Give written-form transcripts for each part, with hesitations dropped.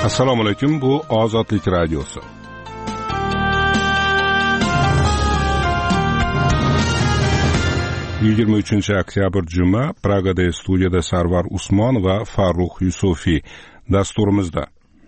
Assalomu alaykum, bu Ozodlik radiosi. (23 oktyabr juma) Pragada studiyada Sarvar Usmon va Farruh Yusufiy dasturimizda.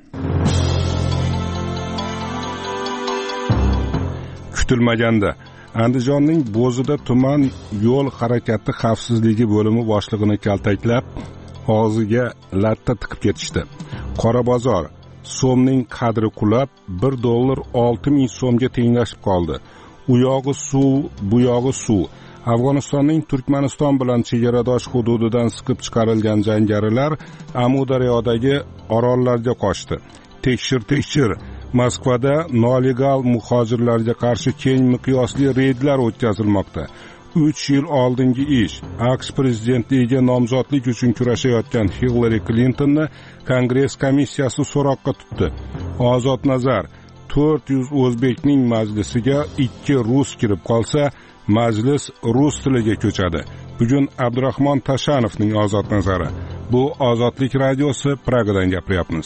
Kutilmaganda Andijonning Bo'zida tuman yo'l harakati xavfsizligi bo'limi boshlig'ini kaltaklab, og'ziga latta tiqib ketishdi. Qora bozor so'mning qadri qulab $1.6000 so'mga tenglashib qoldi. U yog'i suv, bu yog'i suv. Afg'onistonning Turkmaniston bilan chegaradosh hududidan siqib chiqarilgan jangarilar Amudaryodagi orollarga qochdi. Tekshir. Moskvada nolegal muhojirlarga qarshi keng miqyosli reydlar o'tkazilmoqda. 3 yil oldingi ish. AQSh prezidentligiga nomzodlik uchun kurashayotgan Hillary Clintonni Kongress komissiyasi so'roqqa tutdi. Ozod nazar: 400 o'zbekning majlisiga 2 rus kirib qolsa, majlis rus tiliga ko'chadi. Bugun Abdurahmon Tashanovning ozod nazari. Bu Ozodlik radiosi, Pragadan gapiryapmiz.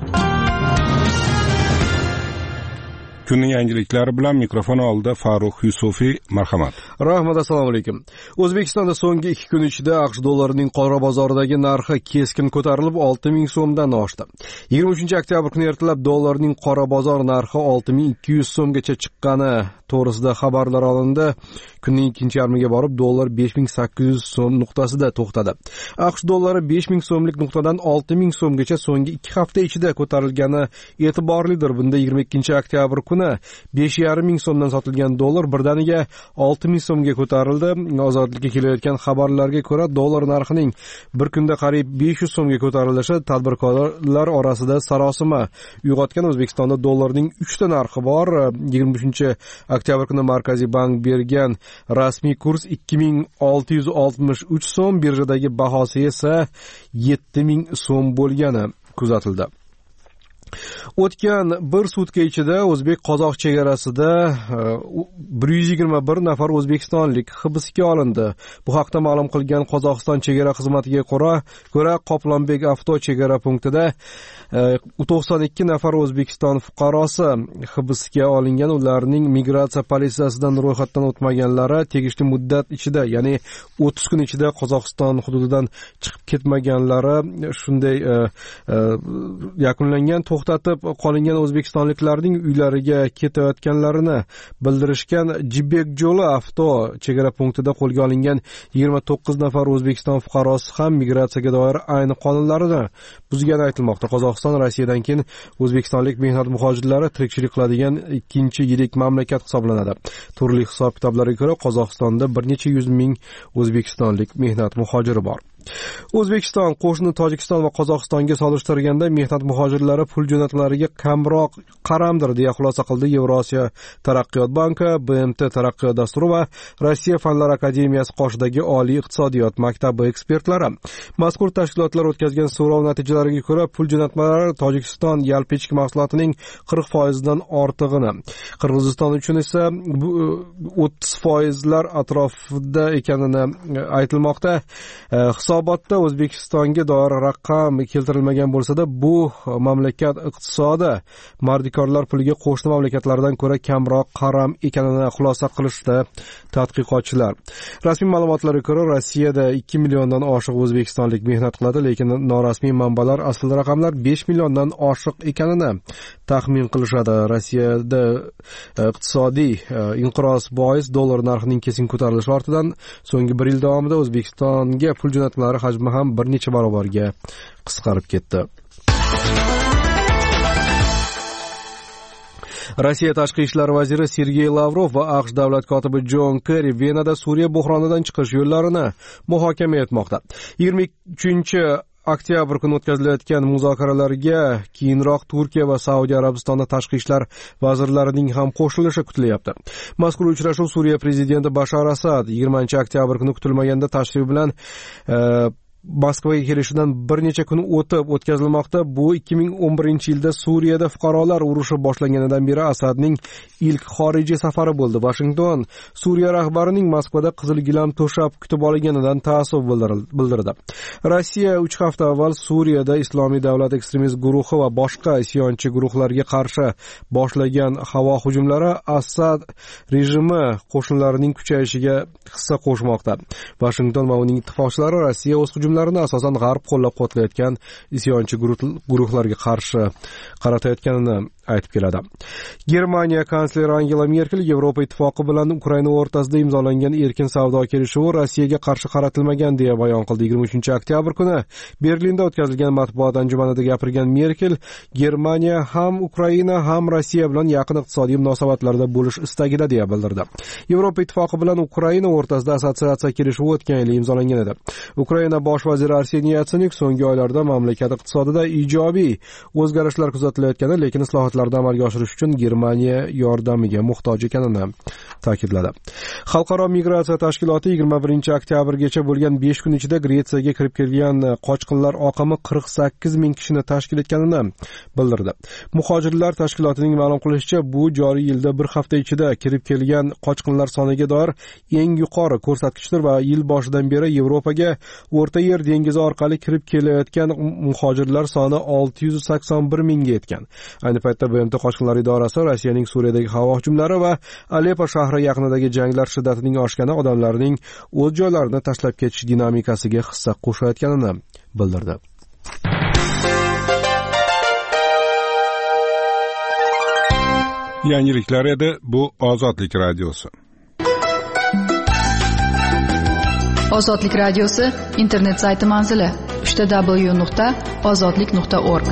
Kunning yangiliklari bilan mikrofon oldida Farruh Yusufiy, marhamat. Rahmat, assalomu alaykum. O'zbekistonda so'nggi 2 kun ichida AQSh dollarining qora bozoridagi narxi keskin ko'tarilib 6000 so'mdan oshdi. 23 oktyabr kuni ertalab dollarning qora bozor narxi 6200 so'mgacha chiqqani to'g'risida xabarlar olindi. Kunning ikkinchi yarmiga borib dollar 5800 so'm nuqtasida to'xtadi. AQSh dollari 5000 so'mlik nuqtadan 6000 so'mgacha so'nggi 2 hafta ichida ko'tarilgani e'tiborlidir. Bunda 22 oktyabr kuni 5500 so'mdan sotilgan dollar birdaniga 6000 so'mga ko'tarildi. Ozodlikka kelayotgan xabarlarga ko'ra, dollar narxining bir kunda qariyb 500 so'mga ko'tarilishi tadbirkorlar orasida sarosima uyg'otgan. O'zbekistonda dollarning 3 ta narxi bor. 23 oktyabr kuni Markaziy bank bergan rasmiy kurs 2663 so'm, birjadagi bahosi esa 7000 so'm bo'lgani kuzatildi. O'tgan bir sutka ichida o'zbek-qozoq chegarasida 121 nafar o'zbekistonlik hibsga olindi. Bu haqda ma'lum qilgan Qozog'iston chegara xizmatiga ko'ra Qoplonbek avto chegara punktida 92 nafar O'zbekiston fuqarosi hibsga olingan. Ularning migratsiya politsiyasidan ro'yxatdan o'tmaganlari tegishli muddat ichida, ya'ni 30 kun ichida Qozog'iston hududidan chiqib ketmaganlari shunday yakunlangan. To'xtatib qolingan o'zbekistonliklarning uylariga ketayotganlarini bildirishgan. Jibek yo'li avto chegara punktida qo'lga olingan 29 nafar O'zbekiston fuqarosi ham migratsiyaga doir ayni qonunlarni buzgani aytilmoqda. Qozog'iston Rossiyadan keyin o'zbekistonlik mehnat muhojirlari tirikchilik qiladigan ikkinchi yirik mamlakat hisoblanadi. Turli hisob-kitoblarga ko'ra, Qozog'istonda bir necha yuz ming o'zbekistonlik mehnat muhojiri bor. O'zbekiston qo'shni Tojikiston va Qozog'istonga solishtirganda mehnat muhojirlari pul jo'natishlariga kamroq qaramdir, deya xulosa qildi Yevrosiyo taraqqiyot banki, BMT taraqqiyot dasturi va Rossiya Fanlar akademiyasi qoshidagi Oliy iqtisodiyot maktabi ekspertlari. Mazkur tashkilotlar o'tkazgan so'rov natijalariga ko'ra, pul jo'natmalari Tojikiston yalpi ichki mahsulotining 40% dan ortig'ini, Qirg'iziston uchun esa 30% atrofida ekanini aytilmoqda. Hisobotda O'zbekistonga doir raqam keltirilmagan bo'lsa-da, bu mamlakat iqtisodi mardikorlar puliga qo'shni mamlakatlardan ko'ra kamroq qaram ekanini xulosa qilishdi tadqiqotchilar. Rasmiy ma'lumotlarga ko'ra, Rossiyada 2 milliondan oshiq o'zbekistonlik mehnat qiladi, lekin norasmiy manbalar asl raqamlar 5 milliondan oshiq ekanini taxmin qilishadi. Rossiyada iqtisodiy inqiroz bois dollar narxining keskin ko'tarilishi ortidan so'nggi 1 yil davomida O'zbekistonga pul jo'natmalari hajmi ham bir necha barobarga qisqarib ketdi. Rossiya tashqi ishlar vaziri Sergey Lavrov va AQSh davlat kotibi Jon Kerri Venada Suriya buhronidan chiqish yo'llarini muhokama etmoqda. 23 oktyabr kuni o'tkazilayotgan muzokaralarga keyinroq Turkiya va Saudiya Arabistoni tashqi ishlar vazirlarining ham qo'shilishi kutilyapti. Mazkur uchrashuv Suriya prezidenti Bashar Asad 20 oktyabr kuni kutilmaganda tashrif bilan Moskvaga kelishidan bir necha kun o'tkazilmoqda. Bu 2011-yilda Suriyada fuqarolar urushi boshlanganidan beri Asadning ilk xorijiy safari bo'ldi. Washington Suriya rahbarining Moskvada qizil gilam to'shab kutib olganidan ta'assuf bildirdi. Rossiya 3 hafta avval Suriyada Islomiy davlat ekstremist guruhi va boshqa isyonchi guruhlarga qarshi boshlagan havo hujumlari Asad rejimi qo'shinlarining kuchayishiga hissa qo'shmoqda. Washington va uning ittifoqchilari Rossiya o'z hujumlarini asosan g'arb qo'llab-quvvatlayotgan isyonchi guruhlarga qarshi qaratayotganini aytib keladi. Germaniya kansleri Angela Merkel Yevropa ittifoqi bilan Ukraina o'rtasida imzolangan erkin savdo kelishuvi Rossiyaga qarshi qaratilmagan deya bayon qildi. 23-oktyabr kuni Berlinda o'tkazilgan matbuot anjumanida gapirgan Merkel, Germaniya ham Ukraina ham Rossiya bilan yaqin iqtisodiy munosabatlarda bo'lish istagida deya bildirdi. Yevropa ittifoqi bilan Ukraina o'rtasida assotsiatsiya kelishuvi o'tgan yil imzolangan edi. Ukraina bosh vaziri Arseniy Yatsenyuk so'nggi oylarda mamlakat iqtisodida ijobiy o'zgarishlar kuzatilayotgani, lekin islohotlarni amalga oshirish uchun Germaniya yordamiga muhtoj ekanini ta'kidladi. Xalqaro migratsiya tashkiloti 21-oktyabrgacha bo'lgan 5 kun ichida Gretsiyaga kirib kelgan qochqinlar oqimi 48 ming kishini tashkil etganini bildirdi. Muhojirlar tashkilotining ma'lum qilishicha, bu joriy yilda bir hafta ichida kirib kelgan qochqinlar soniga doir eng yuqori ko'rsatkichdir va yil boshidan beri Yevropaga O'rta Yer dengizi orqali kirib kelayotgan muhojirlar soni 681 mingga yetgan. Ayni paytda BMT qochqinlar idorasi Rossiyaning Suriyadagi havo hujumlari va Aleppo shahri yaqinidagi janglar shiddatining oshgani odamlarning o'z joylarini tashlab ketish dinamikasiga hissa qo'shayotganini bildirdi. Yangiliklar edi, bu Ozodlik radiosi. Ozodlik radiosi internet sayti manzili www.ozodlik.org.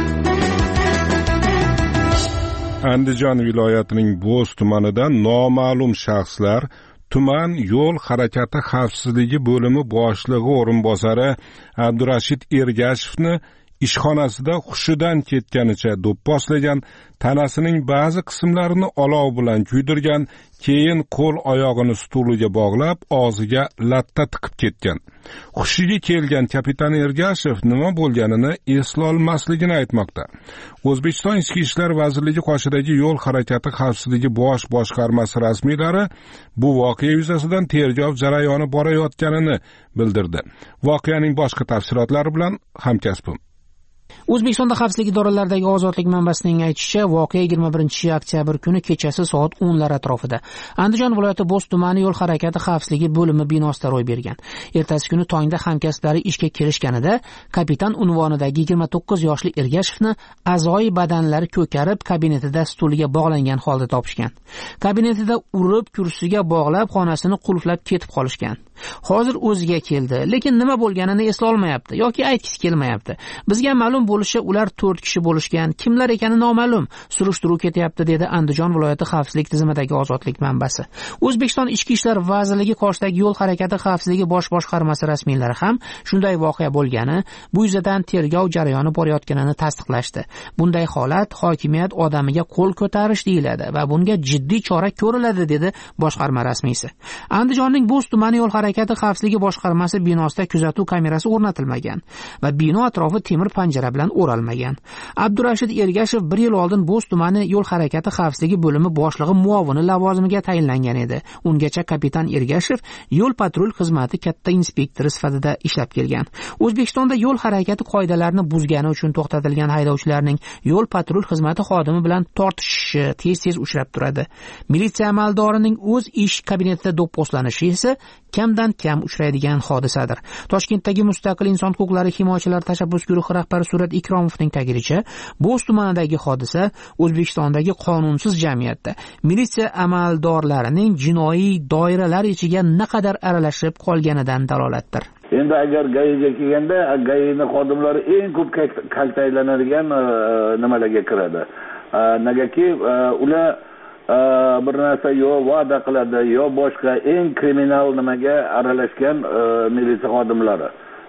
Andijon viloyatining Bo'z tumanida noma'lum shaxslar tuman yo'l harakati xavfsizligi bo'limi boshlig'i o'rinbosari Abdurashid Ergashevni ishxonasida hushidan ketganicha do'pposlagan, tanasining ba'zi qismlarini olov bilan kuydirgan, keyin qo'l oyog'ini stuliga bog'lab, og'ziga latta tiqib ketgan. Hushiga kelgan kapitan Ergashev nima bo'lganini eslolmasligini aytmoqda. O'zbekiston Ichki ishlar vazirligi qoshidagi yo'l harakati xavfsizligi bosh boshqarmasi rasmiylari bu voqea yuzasidan tergov jarayoni borayotganini bildirdi. Voqeaning boshqa tafsilotlari bilan hamkasbim O'zbekistonda xavfsizlik idoralaridagi ozodlik manbasining aytishicha, voqea 21-oktyabr kuni kechasi soat 10 lar atrofida Andijon viloyati Bo'z tumani yo'l harakati xavfsizligi bo'limi binosida ro'y bergan. Ertasi kuni tongda hamkasblari ishga kirishganida kapitan unvonidagi 29 yoshli Ergashevni a'zoyi badanlari ko'karib, kabinetida stuliga bog'langan holda topishgan. Kabinetida urib, kursiga bog'lab, xonasini qulflab ketib qolishgan. Hozir o'ziga keldi, lekin nima bo'lganini eslolmayapti yoki aytgisi kelmayapti. Bizga ma'lum bo'lishicha, ular 4 kishi bo'lishgan, kimlar ekani noma'lum. Surishtiruv ketyapti, dedi Andijon viloyati xavfsizlik tizimidagi ozodlik manbasi. O'zbekiston Ichki ishlar vazirligi qoshidagi yo'l harakati xavfsizligi bosh boshqarmasi rasmiylari ham shunday voqea bo'lgani, bu yuzasidan tergov jarayoni borayotganini tasdiqlashdi. Bunday holat hokimiyat odamiga qo'l ko'tarish deyiladi va bunga jiddiy chora ko'riladi, dedi boshqarma rasmiysi. Andijonning Bo'z tumani yo'l harakati xavfsizligi boshqarmasi binosida kuzatuv kamerasi o'rnatilmagan va bino atrofi temir panjara bilan o'ralmagan. Abdurashid Ergashev 1 yil oldin Bo'z tumani yo'l harakati xavfsizligi bo'limi boshlig'i muovini lavozimiga tayinlangan edi. Ungacha kapitan Ergashev yo'l patrul xizmati katta inspektori sifatida ishlab kelgan. O'zbekistonda yo'l harakati qoidalarini buzgani uchun to'xtatilgan haydovchilarning yo'l patrul xizmati xodimi bilan tortishishi tez-tez uchrab turadi. Militsiya amaldorining o'z ish kabinetida do'pposlanishi esa kamdan kam uchraydigan hodisadir. Toshkentdagi Mustaqil inson huquqlari himoyachilari tashabbus guruhi rahbari Surat Ikromovning ta'kidlashicha, Bo'z tumanidagi hodisa O'zbekistondagi qonunsiz jamiyatda militsiya amaldorlarining jinoiy doiralar ichiga naqadar aralashib qolganidan dalolatdir. Endi agar GAIga kelganda, GAIning xodimlari eng ko'p kaltaklanadigan nimalarga kiradi. Negaki ular bir narsa yo va'da qiladi, yo boshqa eng kriminal nimaga aralashgan militsiya xodimlari.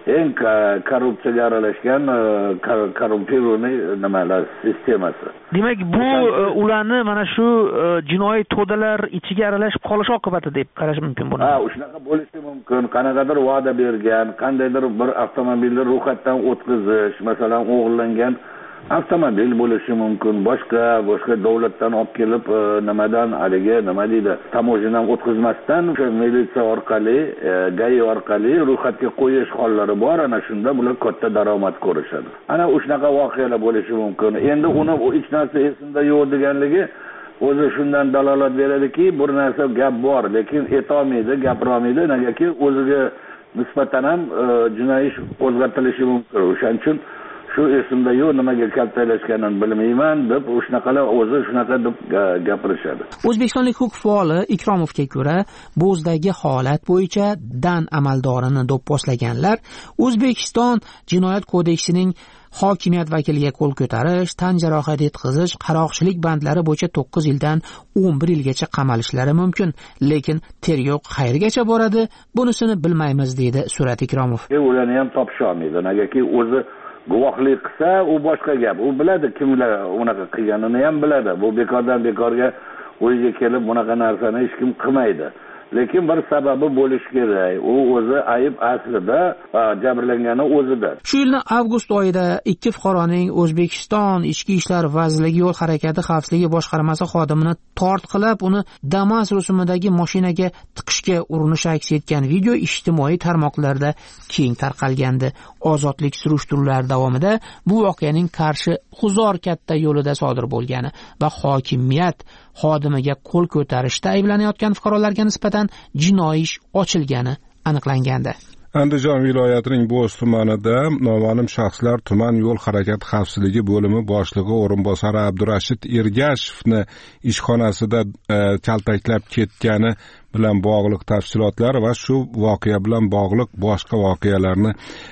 eng korrupsiyaga aralashgan korrupsiyoniy nimalar sistemasi. Demak, bu ularni mana shu jinoiy to'dalar ichiga aralashib qolish oqibati deb qarash mumkin buni. Shunaqa bo'lishi mumkin. Qanaqadir va'da bergan, qandaydir bir avtomobilni ro'yxatdan o'tkazish, masalan, o'g'irlangan avtomobil bo'lishi mumkin. Boshqa davlatdan olib kelib nimadan haligi nima deydi, tamojidan o'tkazmasdan o'sha militsiya orqali, GAI orqali ro'yxatga qo'yish hollari bor. Ana shunda bular katta daromad ko'rishadi. Ana o'shanaqa voqealar bo'lishi mumkin. Endi uni hech narsa esimda yo'q deganligi o'zi shundan dalolat beradiki, bir narsa gap bor, lekin aytolmaydi, gapirolmaydi, negaki o'ziga nisbatan ham jinoiy ish qo'zg'atilishi mumkin. O'shaning uchun shu esimda yo'q, nimaga kaltaklashganini bilmayman deb o'shanaqalar o'zi shunaqa deb gapirishadi. O'zbekistonlik huquq faoli Ikromovga ko'ra, Bo'zdagi holat bo'yicha dan amaldorini do'pposlaganlar O'zbekiston Jinoyat kodeksining hokimiyat vakiliga qo'l ko'tarish, tan jarohati yetkazish, qaroqchilik bandlari bo'yicha 9 yildan 11 yilgacha qamalishlari mumkin, lekin tergov qayergacha boradi, bunisini bilmaymiz deydi Surat Ikromov. Ularni ham topish olmaydi, negaki o'zi guvohlik qilsa, u boshqa gap. U biladi kimlar unaqa qilganini ham biladi. Bu bekordan bekorga o'ziga kelib bunaqa narsani hech kim qilmaydi. Lekin bir sababi bo'lishi kerak. U o'zi ayb aslida jabrlangani o'zida. Shu yilning avgust oyida 2 fuqaroning O'zbekiston Ichki ishlar vazirligi yo'l harakati xavfsizligi boshqarmasi xodimini tortqilab, uni Damas rusumidagi mashinaga tiqishga urinishi aks etgan video ijtimoiy tarmoqlarda keng tarqalgandi. Ozodlik surishtiruvlari davomida bu voqeaning Qarshi G'uzor katta yo'lida sodir bo'lgani va hokimiyat xodimiga qo'l ko'tarishda ayblanayotgan fuqarolarga nisbatan jinoiy ish ochilgani aniqlangandi. Andijon viloyatining Bo'z tumanida noma'lum shaxslar tuman yo'l harakati xavfsizligi bo'limi boshlig'i o'rinbosari Abdurashid Ergashevni ishxonasida kaltaklab ketgani bilan bog'liq tafsilotlar va shu voqea bilan bog'liq boshqa voqealarni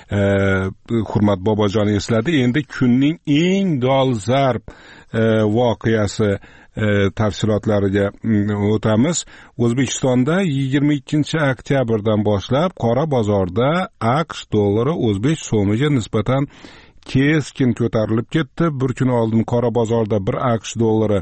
Hurmat Bobojon esladi. Endi kunning eng dolzarb voqeasi tafsilotlariga o'tamiz. O'zbekistonda 22-oktyabrdan boshlab qora bozorda AQSh dollari o'zbek so'miga nisbatan keskin ko'tarilib ketdi. Bir kun oldin qora bozorda 1 AQSh dollari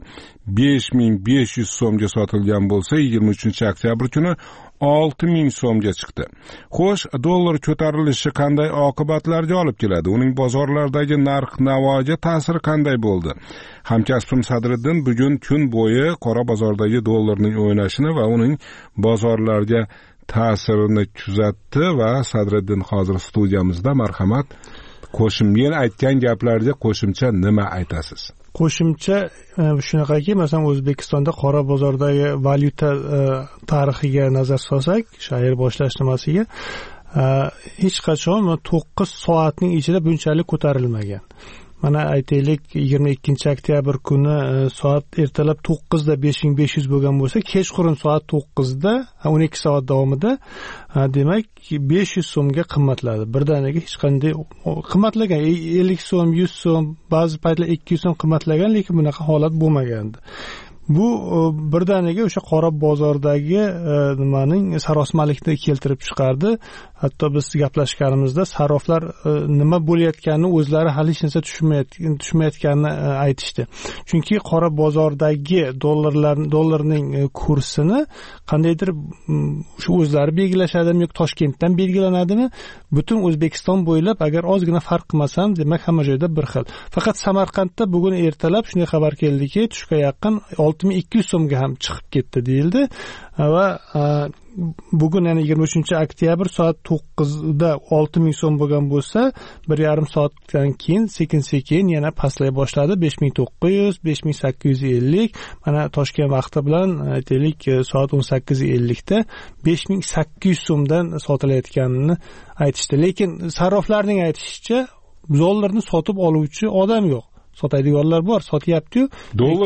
5500 so'mga sotilgan bo'lsa, 23-oktyabr kuni 6000 so'mga chiqdi. Xo'sh, dollar ko'tarilishi qanday oqibatlarga olib keladi? Uning bozorlardagi narx-navoga ta'siri qanday bo'ldi? Hamkasbim Sadriddin bugun kun bo'yi qora bozordagi dollarning o'ynashini va uning bozorlarga ta'sirini kuzatdi va Sadriddin hozir studiyamizda. Marhamat, men aytgan gaplarga qo'shimcha nima aytasiz? Qo'shimcha shunaqaki, masalan, O'zbekistonda qora bozordagi valyuta tarixiga nazar solsak, shayr boshlash nimasiga hech qachon 9 soatning ichida bunchalik ko'tarilmagan. Mana aytaylik, 22-oktyabr kuni soat ertalab 9 da 5500 bo'lgan bo'lsa, kechqurun soat 9 da 12 soat davomida demak 500 so'mga qimmatladi. Birdaniga hech qanday qimmatlagan, 50 so'm, 100 so'm, ba'zi paytlar 200 so'm qimmatlagan, lekin bunaqa holat bo'lmagandi. Bu birdaniga o'sha qora bozordagi nimaning sarosmalikni keltirib chiqardi. Hatto biz gaplashganimizda saroflar nima bo'layotganini o'zlari hali hech narsa tushunmayotganini aytishdi. Chunki qora bozordagi dollarning kursini qandaydir shu o'zlari belgilashadimi yoki Toshkentdan belgilanadimi? Butun O'zbekiston bo'ylab agar ozgina farq qilmasam, demak hamma joyda bir xil. Faqat Samarqandda bugun ertalab shunday xabar keldiki, tushga yaqin 6200 so'mga ham chiqib ketdi deyildi va bugun yana 23-oktyabr soat 9 da 6000 so'm bo'lgan bo'lsa, 1,5 soatdan keyin sekin-sekin yana pastlay boshladi. 5900, 5850, mana Toshkent vaqti bilan aytaylik soat 18:50 da 5800 so'mdan sotilayotganini aytishdi. Lekin saroflarning aytishicha, dollarni sotib oluvchi odam yo'q. Sotadiganlar bor, sotyapti-yu. Dollar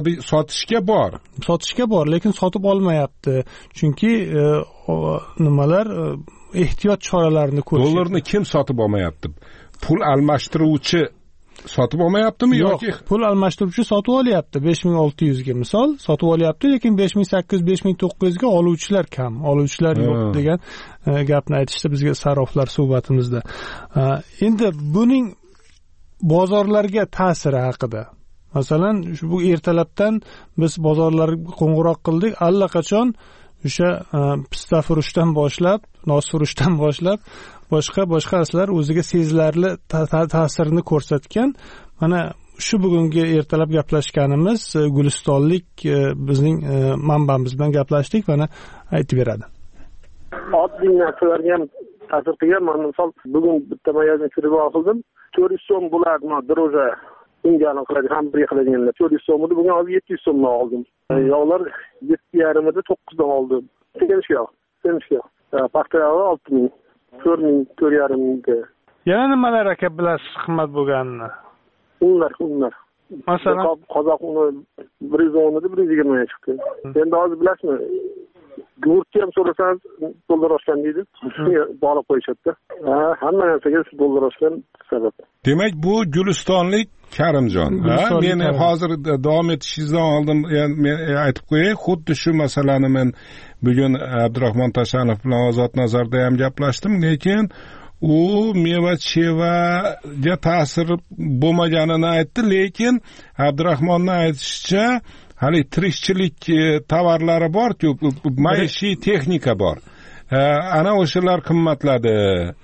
sotishga bor, lekin sotib olmayapti. Chunki nimalar ehtiyot choralarini ko'rish. Dollarni kim sotib olmayapti? Pul almashtiruvchi sotib olmayaptimi yoki pul almashtiruvchi sotib olyapti 5600 ga misol sotib olyapti, lekin 5800 5900 ga oluvchilar kam, oluvchilar yo'q degan gapni aytishdi bizga saroflar suhbatimizda. Endi buning bozorlarga ta'siri haqida, masalan, bu ertalabdan biz bozorlarga qo'ng'iroq qildik, allaqachon o'sha pista furushdan boshlab, nos furushdan boshlab boshqa narsalar o'ziga sezilarli ta'sirini ko'rsatgan. Mana shu bugungi ertalab gaplashganimiz Gulistonlik bizning manbamiz bilan gaplashdik, mana aytib beradi. Oddiy narsalarga ham ta'sir qilgan. Men misol bugun bitta magazinga kirib oldim. 400 so'm bo'ladi, droja ungan qiladi, ham bir qiladiganlar 400 so'm edi, bugun 700 so'mdan oldim. Yog'lar 7,5 edi, 9 dan oldim. Temishga. Paxta yog'i 6000, 4000, 4,5 Yana nimalar aka bilasiz qimmat bo'lganini? Unlar. Masalan, qozoq uni 110 edi, 120 ga chiqdi. Endi hozir bilasizmi? Gurtni ham so'rasangiz dollar oshgan deydi. Bog'lab qo'yishadi. Hamma narsaga dollar oshgan sabab. Demak, bu Gulistonlik Karimjon. Men hozir davom etishingizdan oldin men aytib qo'yay, xuddi shu masalani men bugun Abdurahmon Tashanov bilan Ozod Nazarda ham gaplashdim, lekin u meva-chevaga ta'sir bo'lmaganini aytdi, lekin Abdurahmonning aytishicha hali tirikchilik tovarlari bor-ku, maishiy texnika bor. Ana o'shalar qimmatladi.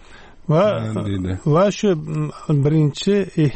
Va shu birinchi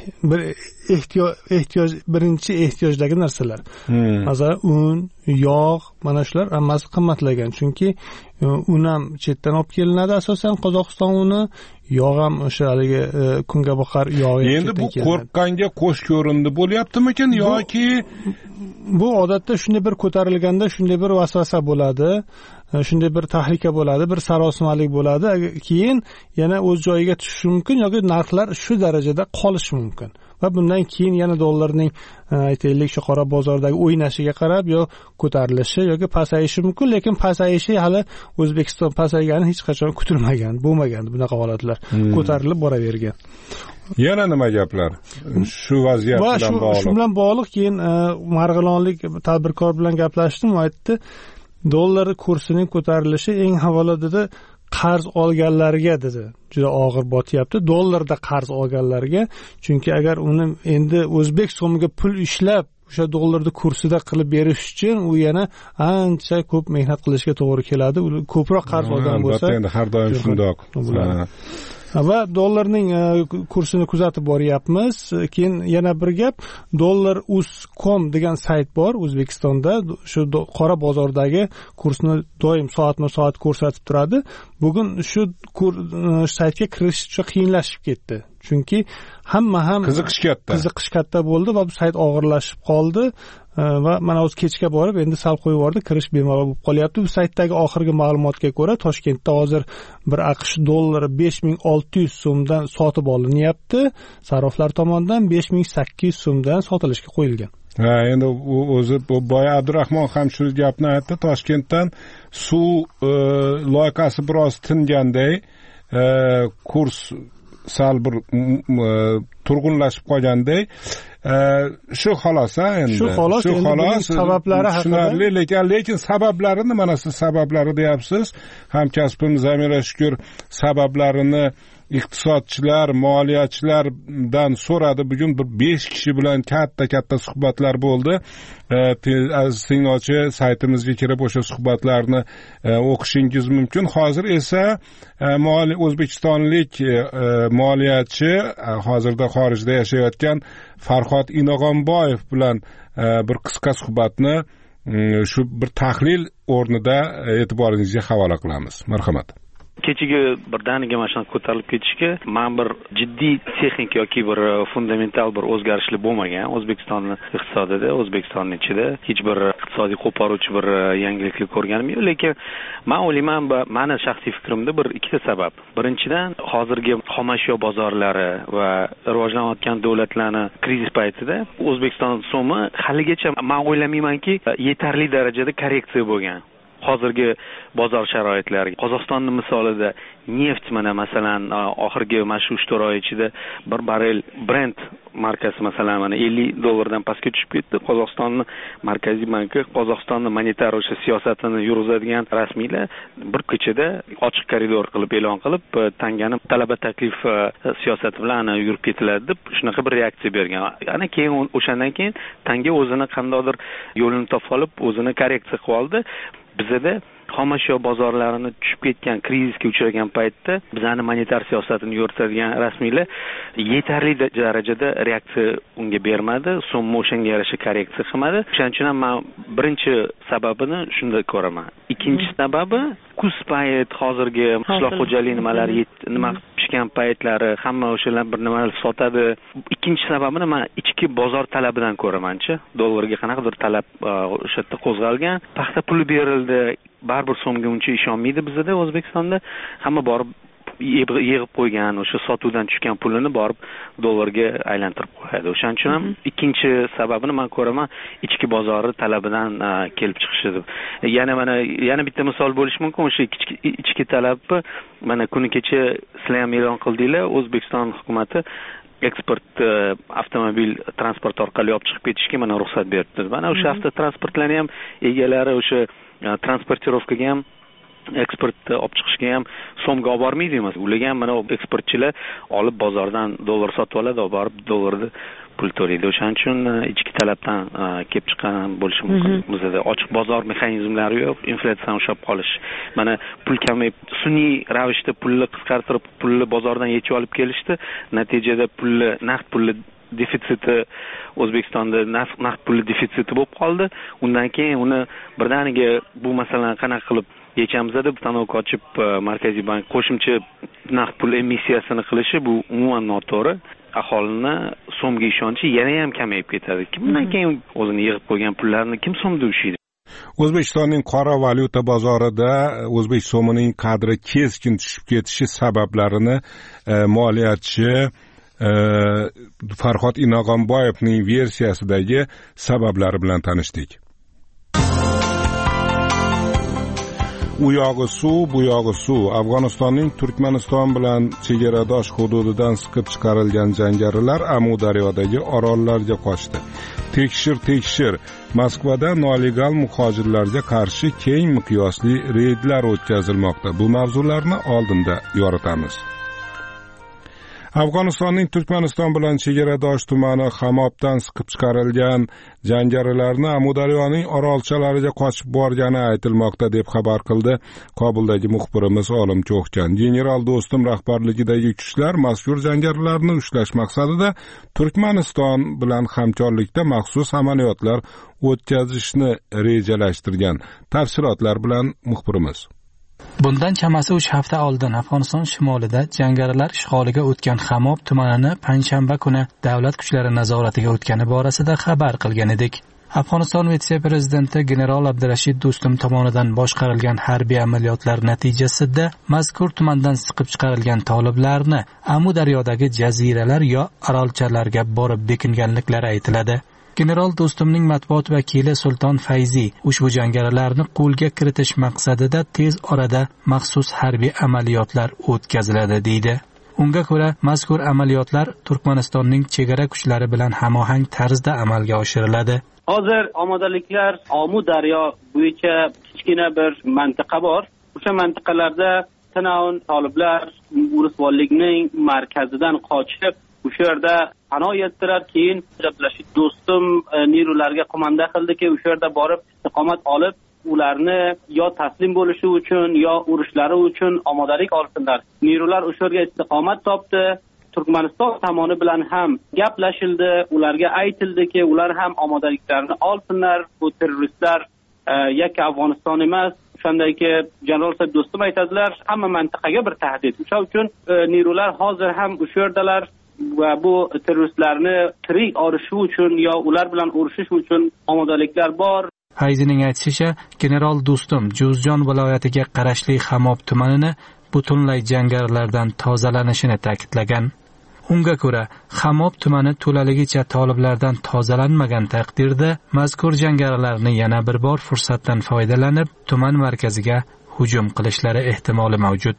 ehtiyojdagi narsalar. Masalan, un, yog', mana shular hammasi qimmatlagan. Chunki un ham chetdan olib kelinadi, asosan Qozog'iston uni, yog' ham o'sha haligi kungaboqar yog'i. Endi bu qo'rqqanga qo'sh ko'rindi bo'lyaptimikin yoki bu odatda shunday bir ko'tarilganda shunday bir vasvasa bo'ladi, shunday bir tahlika bo'ladi, bir sarosimalik bo'ladi, keyin yana o'z joyiga tushishi mumkin yoki narxlar shu darajada qolishi mumkin. Va bundan keyin yana dollarning aytaylik shu qora bozordagi o'ynashiga qarab yo ko'tarilishi yoki pasayishi mumkin, lekin pasayishi hali O'zbekiston pasaygani hech qachon kutilmagan, bo'lmagan bunaqa holatlar. Ko'tarilib boravergan. Yana nima gaplar shu vaziyat bilan bog'liq? Shu bilan bog'liq keyin Marg'ilonlik tadbirkor bilan gaplashdim, u aytdi, dollar kursining ko'tarilishi eng avvalo dedi qarz olganlarga dedi juda og'ir botyapti, dollarda qarz olganlarga. Chunki agar uni endi o'zbek so'miga pul ishlab o'sha dollarni kursida qilib berish uchun u yana ancha ko'p mehnat qilishga to'g'ri keladi. U ko'proq qarz olgan bo'lsa, endi har doim shundoq. Va dollarning kursini kuzatib boryapmiz. Keyin yana bir gap, dollar.uz.com degan sayt bor O'zbekistonda. Shu qora bozordagi kursni doim soatma-soat ko'rsatib turadi. Bugun shu saytga kirish juda qiyinlashib ketdi. Chunki hamma ham qiziqish katta bo'ldi va bu sayt og'irlashib qoldi. Va mana o'zi kechga borib endi sal qo'yib yubordi, kirish bemalol bo'lib qolyapti. Bu saytdagi oxirgi ma'lumotga ko'ra Toshkentda hozir bir AQSh dollari 5600 so'mdan sotib olinyapti, saroflar tomonidan 5800 so'mdan sotilishga qo'yilgan. Endi o'zi boya Abdurahmon ham shu gapni aytdi, Toshkentdan suv loyqasi biroz tinganday, kurs sal bir turg'unlashib qolganday. Shu xolos endi. Shu xolos sabablari tushunarli, lekin sabablarini mana siz sabablari deyapsiz. Hamkasbimiz Zamira Shukur sabablarini iqtisodchilar, moliyachilardan so'radi. Bugun bir 5 kishi bilan katta suhbatlar bo'ldi. Aziz tinglovchi, saytimizga kirib o'sha suhbatlarni o'qishingiz mumkin. Hozir esa o'zbekistonlik moliyachi, hozirda xorijda yashayotgan Farhod Inog'onboyev bilan bir qisqa suhbatni shu bir tahlil o'rnida e'tiboringizga havola qilamiz. Marhamat. Kechagi birdaniga mashina ko'tarilib ketishga men bir jiddiy texnik yoki bir fundamental bir o'zgarishlar bo'lmagan O'zbekistonning iqtisodida, O'zbekistonning ichida hech bir iqtisodiy qo'poruvchi bir yangiliklar ko'rganim yo'q, lekin men o'ylayman, meni shaxsiy fikrimda bir ikkita sabab. Birinchidan, hozirgi xomashyo bozorlari va rivojlanayotgan davlatlarning krizis paytida O'zbekiston so'mi haligacha men o'ylamaymanki yetarli darajada korreksiya bo'lgan. Hozirgi bozor sharoitlariga Qozog'istonning misolida neft mana masalan oxirgi mana shu 3-4 oy ichida bir barrel Brent markasi masalan mana $50 pastga tushib ketdi. Qozog'istonning Markaziy banki Qozog'istonning monetar o'sha siyosatini yurgizadigan rasmiylar bir kechada ochiq koridor qilib e'lon qilib, tangani talaba taklif siyosati bilan yurib ketiladi deb shunaqa bir reaksiya bergan. Ana keyin o'shandan keyin tanga o'zini qandaydir yo'lini topib olib, o'zini korreksiya qilib oldi. Bizda xomashyo bozorlarini tushib ketgan, krizisga uchragan paytda bizani monetar siyosatini yuritadigan rasmiylar yetarli darajada reaksiya unga bermadi, so'mni o'shanga yarasha korreksiya qilmadi. Shuning uchun ham men birinchi sababini shunda ko'raman. Ikkinchi sababi kuz payt, hozirgi qishloq xo'jaligi nima pishgan paytlari, hamma o'shalar bir nimalar sotadi. Ikkinchi sababini men ichki bozor talabidan ko'raman-chi. Dollarga qanaqadir talab o'sha yerda qo'zg'algan, paxta puli berildi. Baribir so'mga uncha ishonmaydi bizda O'zbekistonda. Hamma borib yig'ib qo'ygan o'sha sotuvdan tushgan pulini borib dollarga aylantirib qo'yadi. O'shaning uchun ham ikkinchi sababini men ko'raman ichki bozori talabidan kelib chiqishi deb. Yana bitta misol bo'lish mumkin. O'sha ichki talabni mana kuni kecha sizlar ham e'lon qildinglar, O'zbekiston hukumatı eksport avtomobil transport orqali olib chiqib ketishga mana ruxsat berdi. Mana o'sha avtotransportlarning ham egalari o'sha transportirovkaga ham eksport olib chiqishga ham so'mga olib bormaydimiz. Ularga ham mana eksportchilar olib bozordan dollar sotib oladi, olib borib dollarni pul to'laydi. O'shaning uchun ichki talabdan kelib chiqqan bo'lishi mumkin. Bizda ochiq bozor mexanizmlari yo'q, inflyatsiyadan ushlab qolish. Mana pul kamayib, sun'iy ravishda pulni qisqartirib, pulni bozordan yechib olib kelishdi. Natijada naqd pulni defitsiti O'zbekistonda naqd pul defitsiti bo'lib qoldi. Undan keyin uni birdaniga bu masalani qanaqa qilib yechamiz deb tanlov ochib Markaziy bank qo'shimcha naqd pul emissiyasini qilishi bu umuman noto'g'ri. Aholini so'mga ishonchi yana ham kamayib ketadi. Kimdan keyin o'zini yig'ib qo'ygan pullarni kim so'mda ushlaydi? O'zbekistonning qora valyuta bozorida o'zbek so'mining qadri keskin tushib ketishi sabablarini moliyachi Farhod Inog'onboyevning versiyasidagi sabablari bilan tanishdik. U yog'i suv, bu yog'i suv. Afg'onistonning Turkmaniston bilan chegaradosh hududidan siqib chiqarilgan jangarilar Amudaryodagi orollarga qochdi. Tekshir. Moskvada nolegal muhojirlarga qarshi keng miqyosli reydlar o'tkazilmoqda. Bu mavzularni oldinda yoritamiz. Afg'onistonning Turkmaniston bilan chegaradosh tumani Xamobdan siqib chiqarilgan jangarilarni Amudaryoning orolchalariga qochib borgani aytilmoqda deb xabar qildi Kobuldagi muxbirimiz Olim Cho'xchan. General Do'stum rahbarligidagi kuchlar mazkur jangarilarni ushlash maqsadida Turkmaniston bilan hamkorlikda maxsus amaliyotlar o'tkazishni rejalashtirgan. Tafsilotlar bilan muxbirimiz. Bundan chamasi 3 hafta oldin Afg'oniston shimolida jangarilar ishg'oliga o'tgan Xamob tumanini payshanba kuni davlat kuchlari nazoratiga o'tgani borasida xabar qilgan edik. Afg'oniston vitse-prezidenti general Abdurashid Do'stum tomonidan boshqarilgan harbiy amaliyotlar natijasida mazkur tumandan siqib chiqarilgan toliblarni Amudaryodagi jaziralar yo orolchalarga borib bekinganliklari aytiladi. General Do'stumning matbuot vakili Sulton Fayzi ushbu jangarilarni qo'lga kiritish maqsadida tez orada maxsus harbiy amaliyotlar o'tkaziladi deydi. Unga ko'ra, mazkur amaliyotlar Turkmanistonning chegara kuchlari bilan hamohang tarzda amalga oshiriladi. Hozir omodaliklar Amudaryo bo'yicha kichkina bir mantiqa bor. O'sha mantaqalarda Tanaun toliblar Urusvonlikning markazidan qochib o'sha yerda panoh yettirar, keyin Abdurashid Do'stum nirularga qo'manda qildiki, o'sha yerda borib istiqomat olib, ularni yo taslim bo'lishi uchun, yo urushlari uchun omadalik olsinlar. Nirular o'sha yerga istiqomat topdi. Turkmaniston tomoni bilan ham gaplashildi, ularga aytildiki, ular ham omadaliklarini olsinlar. Bu terroristlar yakka Afg'oniston emas, o'shandaki General Do'stum aytadilar, hamma mintaqaga bir tahdid. O'sha uchun nirular hozir ham o'sha yerdalar va bu terroristlarni tirik olishi uchun yo ular bilan urushish uchun omodaliklar bor. Fayzining aytishicha, general Do'stum Juzjon viloyatiga qarashli Xamob tumanini butunlay jangarilardan tozalanishini ta'kidlagan. Unga ko'ra, Xamob tumani to'laligicha toliblardan tozalanmagan taqdirda mazkur jangarilarni yana bir bor fursatdan foydalanib tuman markaziga hujum qilishlari ehtimoli mavjud.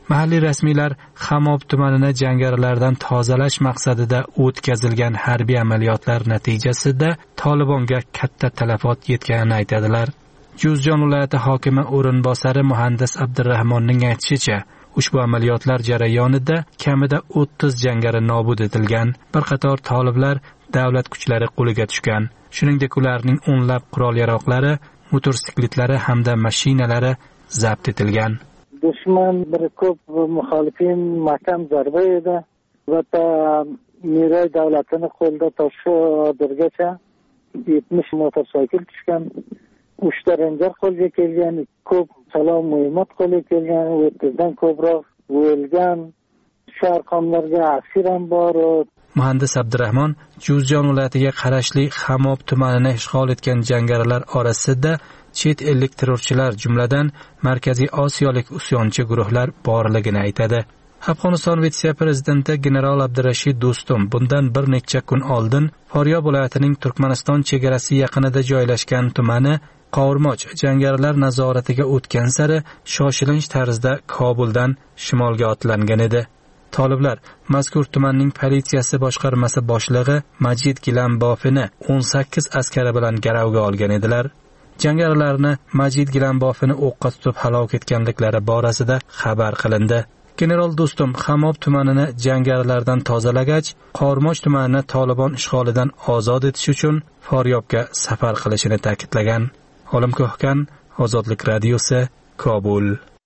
Mahalliy rasmiylar Hamob tumanini jangarilardan tozalash maqsadida o'tkazilgan harbiy amaliyotlar natijasida Tolibonga katta talafot yetganini aytadilar. Juzjon viloyati hokimi o'rinbosari muhandis Abdurahmonning aytishicha, ushbu amaliyotlar jarayonida kamida 30 jangari nobud etilgan. Bir qator toliblar davlat kuchlari qo'liga tushgan. Shuningdek, ularning o'nlab qurol-yaroqlari, motosikletlari hamda mashinalari zabt etilgan. Dushman bir ko'p muxolifin mahkam zarba edi. Albatta, Miray davlatini qo'lda toshirgacha 70 motosiklet tushgan. 3 ta Ranger qo'lga kelgan, ko'p salom muhimmat qo'lga kelgan, 30dan ko'proq o'lgan, sharqonlarga asir ham bor. Muhandis Abdurahmon Juzjon viloyatiga qarashli Hamob tumanini ishg'ol etgan jangarilar orasida chet ellik terrorchilar, jumladan Markaziy Osiyolik usyonchi guruhlar borligini aytadi. Afg'oniston vitse-prezidenti general Abdurashid Do'stum bundan bir necha kun oldin Faryob viloyatining Turkmaniston chegarasi yaqinida joylashgan tumani Qovurmoch jangarilar nazoratiga o'tgan sari shoshilinch tarzda Kobuldan shimolga otlangan edi. Toliblar mazkur tumanning politsiyasi boshqarmasi boshlig'i Majid Gilambofini 18 askari bilan garovga olgan edilar. Jangarilarni Majid Gilambofini o'qqa tutib halok etganliklari borasida xabar qilindi. General Do'stum Hamob tumanini jangarilardan tozalagach, Qovurmoch tumanini Tolibon ishg'olidan ozod etish uchun Faryobga safar qilishini ta'kidlagan. Olim Ko'hkan, Ozodlik radiosi, Kobul.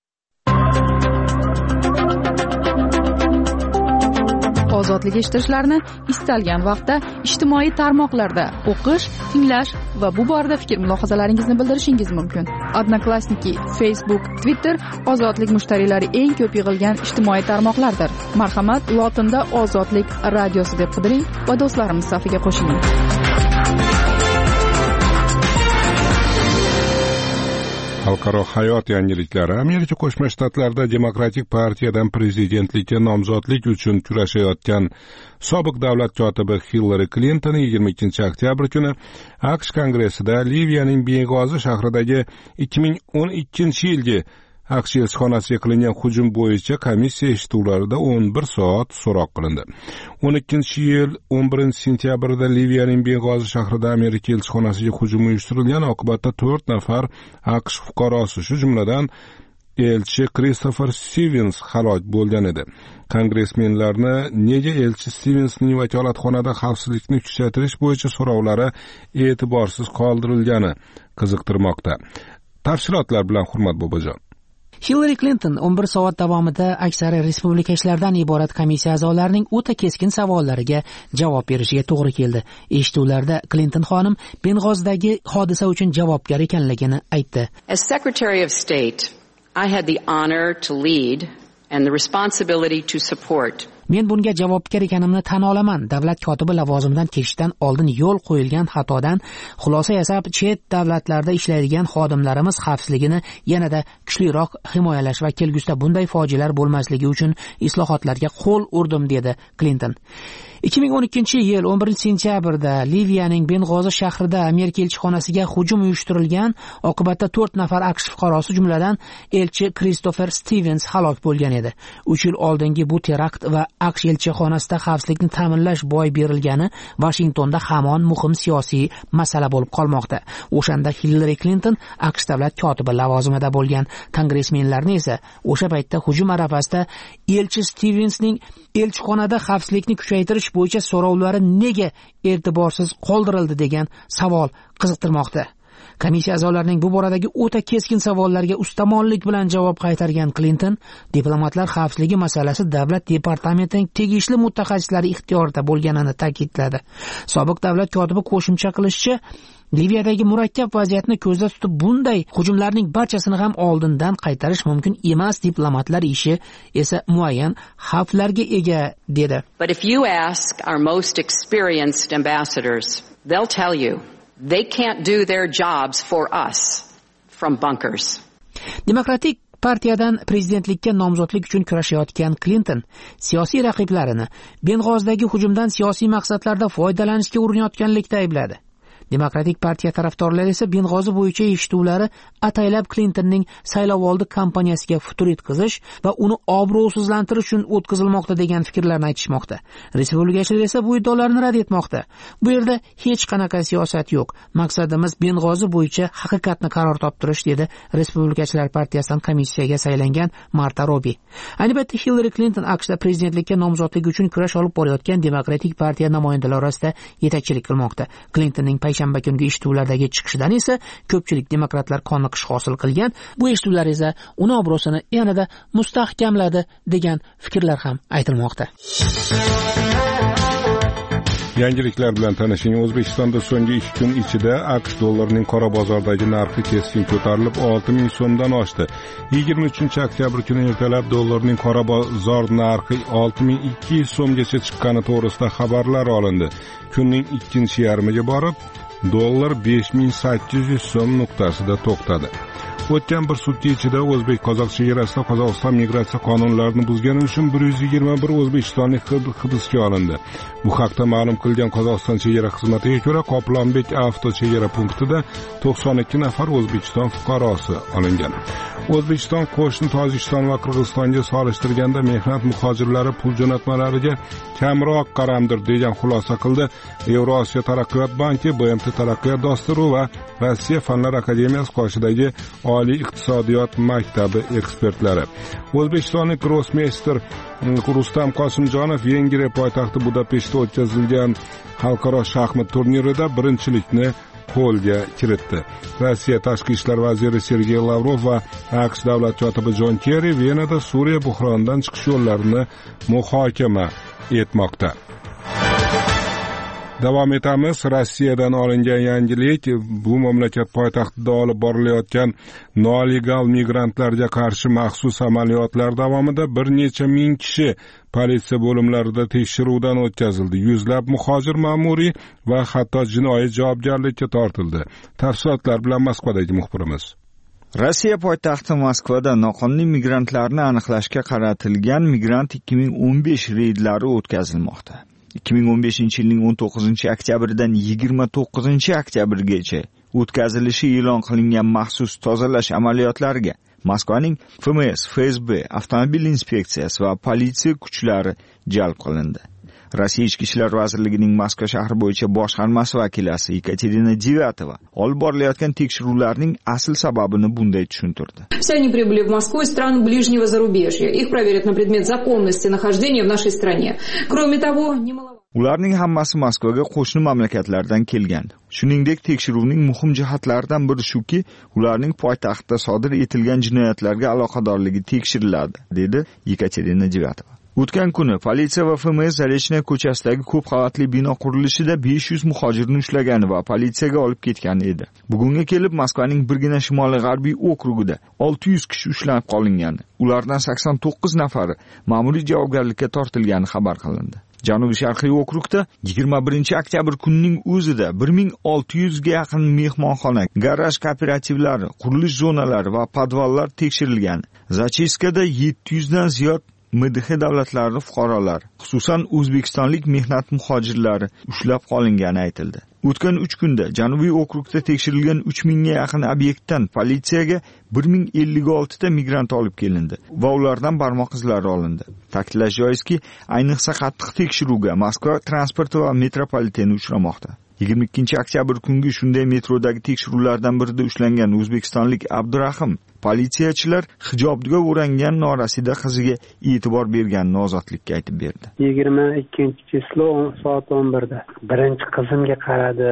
Ozodlik eshitishlarini istalgan vaqtda ijtimoiy tarmoqlarda o'qish, tinglash va bu borada fikr-mulohazalaringizni bildirishingiz mumkin. Odnoklassniki, Facebook, Twitter Ozodlik mushtariylari eng ko'p yig'ilgan ijtimoiy tarmoqlardir. Marhamat, lotinda Ozodlik radiosi deb qidiring va do'stlarimiz safiga qo'shiling. Xalqaro hayot yangiliklari. Amerika Qo'shma Shtatlarida Demokratik partiyadan prezidentlikka nomzodlik uchun kurashayotgan sobiq davlat kotibi Hillary Clinton 22-oktyabr kuni AQSh kongressida Liviyaning Beng'ozi shahridagi 2012-yilgi AQSh elchixonasiga qilingan hujum bo'yicha komissiya eshituvlarida 11 soat so'roq qilindi. 12-yil 11-sentyabrda Liviyaning Beng'ozi shahrida Amerika elchixonasiga hujum uyushtirilgan. Oqibatda 4 nafar AQSh fuqarosi, shu jumladan elchi Christopher Stevens halok bo'lgan edi. Kongressmenlarni nega elchi Stevensning vakolatxonada xavfsizlikni kuchaytirish bo'yicha so'rovlari e'tiborsiz qoldirilgani qiziqtirmoqda. Tafsilotlar bilan Hurmat Bobojon. Hillary Clinton 11 soat davomida aksari respublikachilardan iborat komissiya a'zolarining o'ta keskin savollariga javob berishiga to'g'ri keldi. Eshituvlarda Clinton xonim Beng'ozdagi hodisa uchun javobgar ekanligini aytdi. As Secretary of State, I had the honor to lead and the responsibility to support. Men bunga javobgar ekanimni tan olaman. Davlat kotibi lavozimidan ketishdan oldin yo'l qo'yilgan xatodan xulosa yasab, chet davlatlarda ishlaydigan xodimlarimiz xavfsizligini yanada kuchliroq himoyalash va kelgusida bunday fojialar bo'lmasligi uchun islohotlarga qo'l urdim, dedi Clinton. 2012-yil 11-sentyabrda Liviyaning Beng'ozi shahrida Amerika elchixonasiga hujum uyushtirilgan. Oqibatda 4 nafar AQSh fuqarosi, jumladan elchi Christopher Stevens halok bo'lgan edi. 3 yil oldingi bu terakt va AQSh elchixonasida xavfsizlikni ta'minlash boy berilgani Washingtonda hamon muhim siyosiy masala bo'lib qolmoqda. O'shanda Hillary Clinton AQSh davlat kotibi lavozimida bo'lgan. Kongressmenlarni esa o'sha paytda hujum arafasida elchi Stevensning elchixonada xavfsizlikni kuchaytirish bo'yicha so'rovlari nega e'tiborsiz qoldirildi degan savol qiziqtirmoqda. Komissiya a'zolarining bu boradagi o'ta keskin savollarga ustamonlik bilan javob qaytargan Clinton, diplomatlar xavfsizligi masalasi davlat departamentining tegishli mutaxassislari ixtiyorida bo'lganini ta'kidladi. Sobiq davlat kotibi qo'shimcha qilishicha, Liviyadagi murakkab vaziyatni ko'zda tutib bunday hujumlarning barchasini ham oldindan qaytarish mumkin emas, diplomatlar ishi esa muayyan xavflarga ega, dedi. But if you ask our most experienced ambassadors, they'll tell you they can't do their jobs for us from bunkers. Demokratik partiyadan prezidentlikka nomzodlik uchun kurashayotgan Clinton siyosiy raqiblarini Beng'ozdagi hujumdan siyosiy maqsadlarda foydalanishga urinayotganlikda aybladi. Demokratik partiya tarafdorlari esa Beng'ozi bo'yicha eshituvlari ataylab Klintonning saylovoldi kampaniyasiga futur etkizish va uni obro'sizlantirish uchun o'tkazilmoqda degan fikrlarni aytishmoqda. Respublikachilar esa bu iddaolarni rad etmoqda. Bu yerda hech qanaqa siyosat yo'q. Maqsadimiz Beng'ozi bo'yicha haqiqatni qaror toptirish, dedi Respublikachilar partiyasidan komissiyaga saylangan Marta Robi. Ayni paytda Hillary Clinton AQShda prezidentlikka nomzodligi uchun kurash olib borayotgan Demokratik partiya namoyandalari orasida yetakchilik qilmoqda. Clintonning payshanba kungi eshituvlardagi chiqishidan esa ko'pchilik demokratlar qoniqish hosil qilgan. Bu eshituvlar esa uni obro'sini yanada mustahkamladi degan fikrlar ham aytilmoqda. Yangiliklar bilan tanishing. O'zbekistonda so'nggi 2 kun ichida AQSh dollarining qora bozordagi narxi keskin ko'tarilib 6000 so'mdan oshdi. 23-oktyabr kuni ertalab dollarning qora bozor narxi 6200 so'mgacha chiqqani to'g'risida xabarlar olindi. Kunning ikkinchi yarmiga borib, dollar 5800 so'm nuqtasida to'xtadi. O'tgan bir sutka ichida O'zbek-Qozoq chegarasida Qozog'iston migratsiya qonunlarini buzgani uchun 121 o'zbekistonlik hibsga olindi. Bu haqda ma'lum qilgan Qozog'iston chegara xizmatiga ko'ra, Qoplonbek avto chegara punktida 92 nafar O'zbekiston fuqarosi olingan. O'zbekiston qo'shni Tojikiston va Qirg'izistonga solishtirganda mehnat muhojirlari pul jo'natmalariga kamroq qaramdir degan xulosa qildi Yevrosiyo taraqqiyot banki, BMT taraqqiyot dasturi va Rossiya Fanlar akademiyasi qoshidagi Oliy iqtisodiyot maktabi ekspertlari. O'zbekistonlik grossmeyster Rustam Qosimjonov Vengriya poytaxti Budapeshtda o'tkazilgan xalqaro shaxmat turnirida birinchilikni qo'lga kiritdi. Rossiya tashqi ishlar vaziri Sergey Lavrov va AQSh davlat kotibi Jon Kerri Venada Suriya buhronidan chiqish yo'llarini muhokama etmoqda. Davom etamiz. Rossiyadan olingan yangilik: bu mamlakat poytaxtida olib borilayotgan nolegal migrantlarga qarshi maxsus amaliyotlar davomida bir necha ming kishi politsiya bo'limlarida tekshiruvdan o'tkazildi. Yuzlab muhojir ma'muriy va hatto jinoiy javobgarlikka tortildi. Tafsilotlar bilan Moskvadagi muxbirimiz. Rossiya poytaxti Moskvada noqonuniy migrantlarni aniqlashga qaratilgan Migrant 2015 reydlari o'tkazilmoqda. 2015-yilning 19-oktyabridan 29-oktyabrgacha o'tkazilishi e'lon qilingan maxsus tozalash amaliyotlariga Moskvaning FMS, FSB, avtomobil inspeksiyasi va politsiya kuchlari jalb qilindi. Rossiya Ichki ishlar vazirligining Moskva shahri bo'yicha boshqarmasi vakilasi Ekaterina Devyatova olib borilayotgan tekshiruvlarning asl sababini bunday tushuntirdi. Все они прибыли в Москву из стран ближнего зарубежья. Их проверят на предмет законности нахождения в нашей стране. Кроме того, немаловажно. Ularning hammasi Moskvaga qo'shni mamlakatlardan kelgan. Shuningdek, tekshiruvning muhim jihatlaridan biri shuki, ularning poytaxtda sodir etilgan jinoyatlarga aloqadorligi tekshiriladi, dedi Ekaterina Devyatova. O'tgan kuni politsiya va FMS Zarechna ko'chasidagi ko'p qavatli bino qurilishida 500 muhojirni ushlagani va politsiyaga olib ketgan edi. Bugunga kelib Moskvaning birgina shimoliy-g'arbiy okrugida 600 kishi ushlanib qolingan. Ulardan 89 nafari ma'muriy javobgarlikka tortilgani xabar qilindi. Janubi-sharqiy okrugda 21-oktyabr kunining o'zida 1600 ga yaqin mehmonxona, garaj kooperativlari, qurilish zonalari va podvallar tekshirilgan. Zachiskada 700 dan ziyod MDH davlatlari fuqarolari, xususan o'zbekistonlik mehnat muhojirlari ushlab qolingani aytildi. O'tgan 3 kunda Janubiy okrugda tekshirilgan 3000 ga yaqin obyektdan politsiyaga 1056 ta migrant olib kelindi va ulardan barmoq izlari olindi. Ta'kidlash joizki, ayniqsa qattiq tekshiruvga Moskva transporti va metropoliteni uchramoqda. 22-oktyabr kungi shunday metrodagi tekshiruvlardan birida ushlangan o'zbekistonlik Abdurahim politsiyachilar hijobga o'rangan norasida qiziga e'tibor berganini ozodlikka aytib berdi. 22-chislo soat 11da birinchi qizimga qaradi.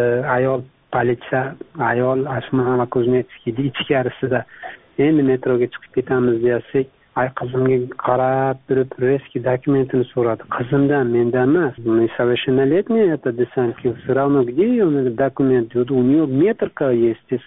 Ayol Asmana Kuzmetskiyda ichkarisida endi metroga chiqib ketamiz desak, qizimga qarab turib reski dokumentini so'radi. Qizimdan, mendan emas. Несовершеннолетняя это desam, все равно где ее документ, у нее метрка есть desam.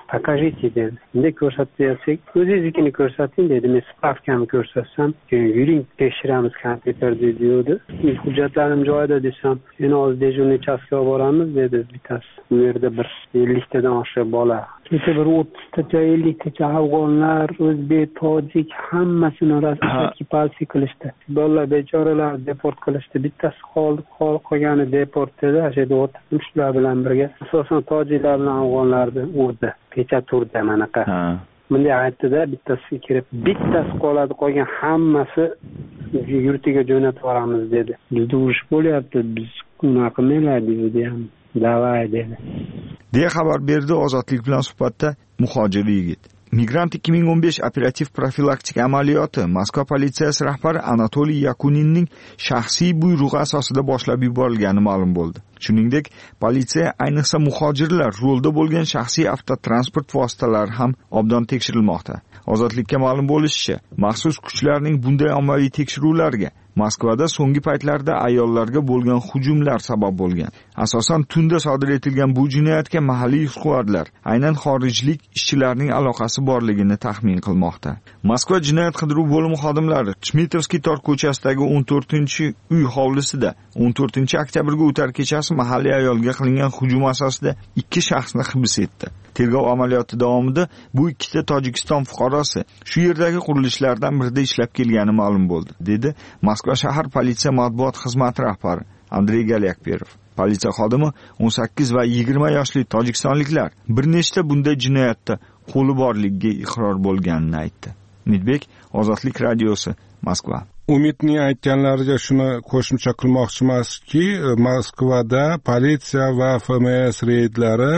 покажите dedi. Bunday ko'rsatsak, o'zingiznikini ko'rsating dedi. Men spravkani ko'rsatsam, keyin yuring tekshiramiz kompyuterda deydi. Hujjatlarim joyida desam, "Endi hozir dejurniy uchastkaga olib boramiz" dedi bittasi. Bu yerda bir 50 tadan oshiq bola. Kecha bir 30 tacha, 50 tacha afg'onlar, o'zbek, tojik hammasini ekipaj qilishdi. Bolalar bechoralar deport qilishdi. Bittasi qolgani deportda, o'sha yerda o'tirdim shular bilan birga. Asosan tojiklar bilan afg'onlarni urdi. Kecha turdi manaqa. Bunday aytdi-da, bittasi kirib, bittasi qoladi, qolgan hammasi yurtiga jo'natib yuboramiz dedi. Bizda urush bo'lyapti, biz nima qilmaylar dedi ham. Davay dedi. deya xabar berdi Ozodlik bilan suhbatda muhojir yigit. Migrant 2015 operativ profilaktik amaliyoti Moskva politsiyasi rahbari Anatoliy Yakuninning shaxsiy buyrug'i asosida boshlab yuborilgani ma'lum bo'ldi. Shuningdek, politsiya ayniqsa muhojirlar yo'lda bo'lgan shaxsiy avtotransport vositalari ham obdon tekshirilmoqda. Ozodlikka ma'lum bo'lishicha, maxsus kuchlarning bunday ommaviy tekshiruvlarga Moskvada so'nggi paytlarda ayollarga bo'lgan hujumlar sabab bo'lgan. Asosan tunda sodir etilgan bu jinoyatga mahalliy huquqchilar aynan xorijlik ishchilarning aloqasi borligini taxmin qilmoqda. Moskva jinoyat qidiruv bo'limi xodimlari Chmitovskiy tor ko'chasidagi 14-uy hovlisida 14-oktyabrga o'tar kechasi mahalliy ayolga qilingan hujum asosida 2 shaxsni hibs etdi. Tergov amaliyoti davomida bu ikkita Tojikiston fuqarosi shu yerdagi qurilishlardan birida ishlab kelgani ma'lum bo'ldi, dedi Moskva shahar politsiya matbuot xizmati rahbari Andrey Galyakperov. Politsiya xodimi 18 va 20 yoshli tojikistonliklar bir nechta bunday jinoyatda qo'li borligiga iqror bo'lganini aytdi. Umidbek, Ozodlik radiosi, Moskva. Umidning aytganlariga shuni qo'shimcha qilmoqchimanki, Moskvada politsiya va FMS reydlari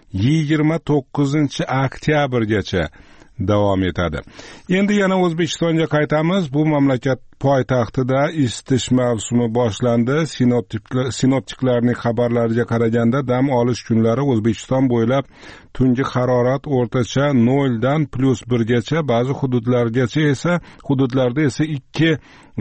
29-oktyabrgacha davom etadi. Endi yana O'zbekistonga qaytamiz. Bu mamlakat poytaxtida isitish mavsumi boshlandi. Sinoptiklarning xabarlariga qaraganda dam olish kunlari O'zbekiston bo'ylab tungi harorat o'rtacha 0 dan +1 gacha, ba'zi hududlarda esa 2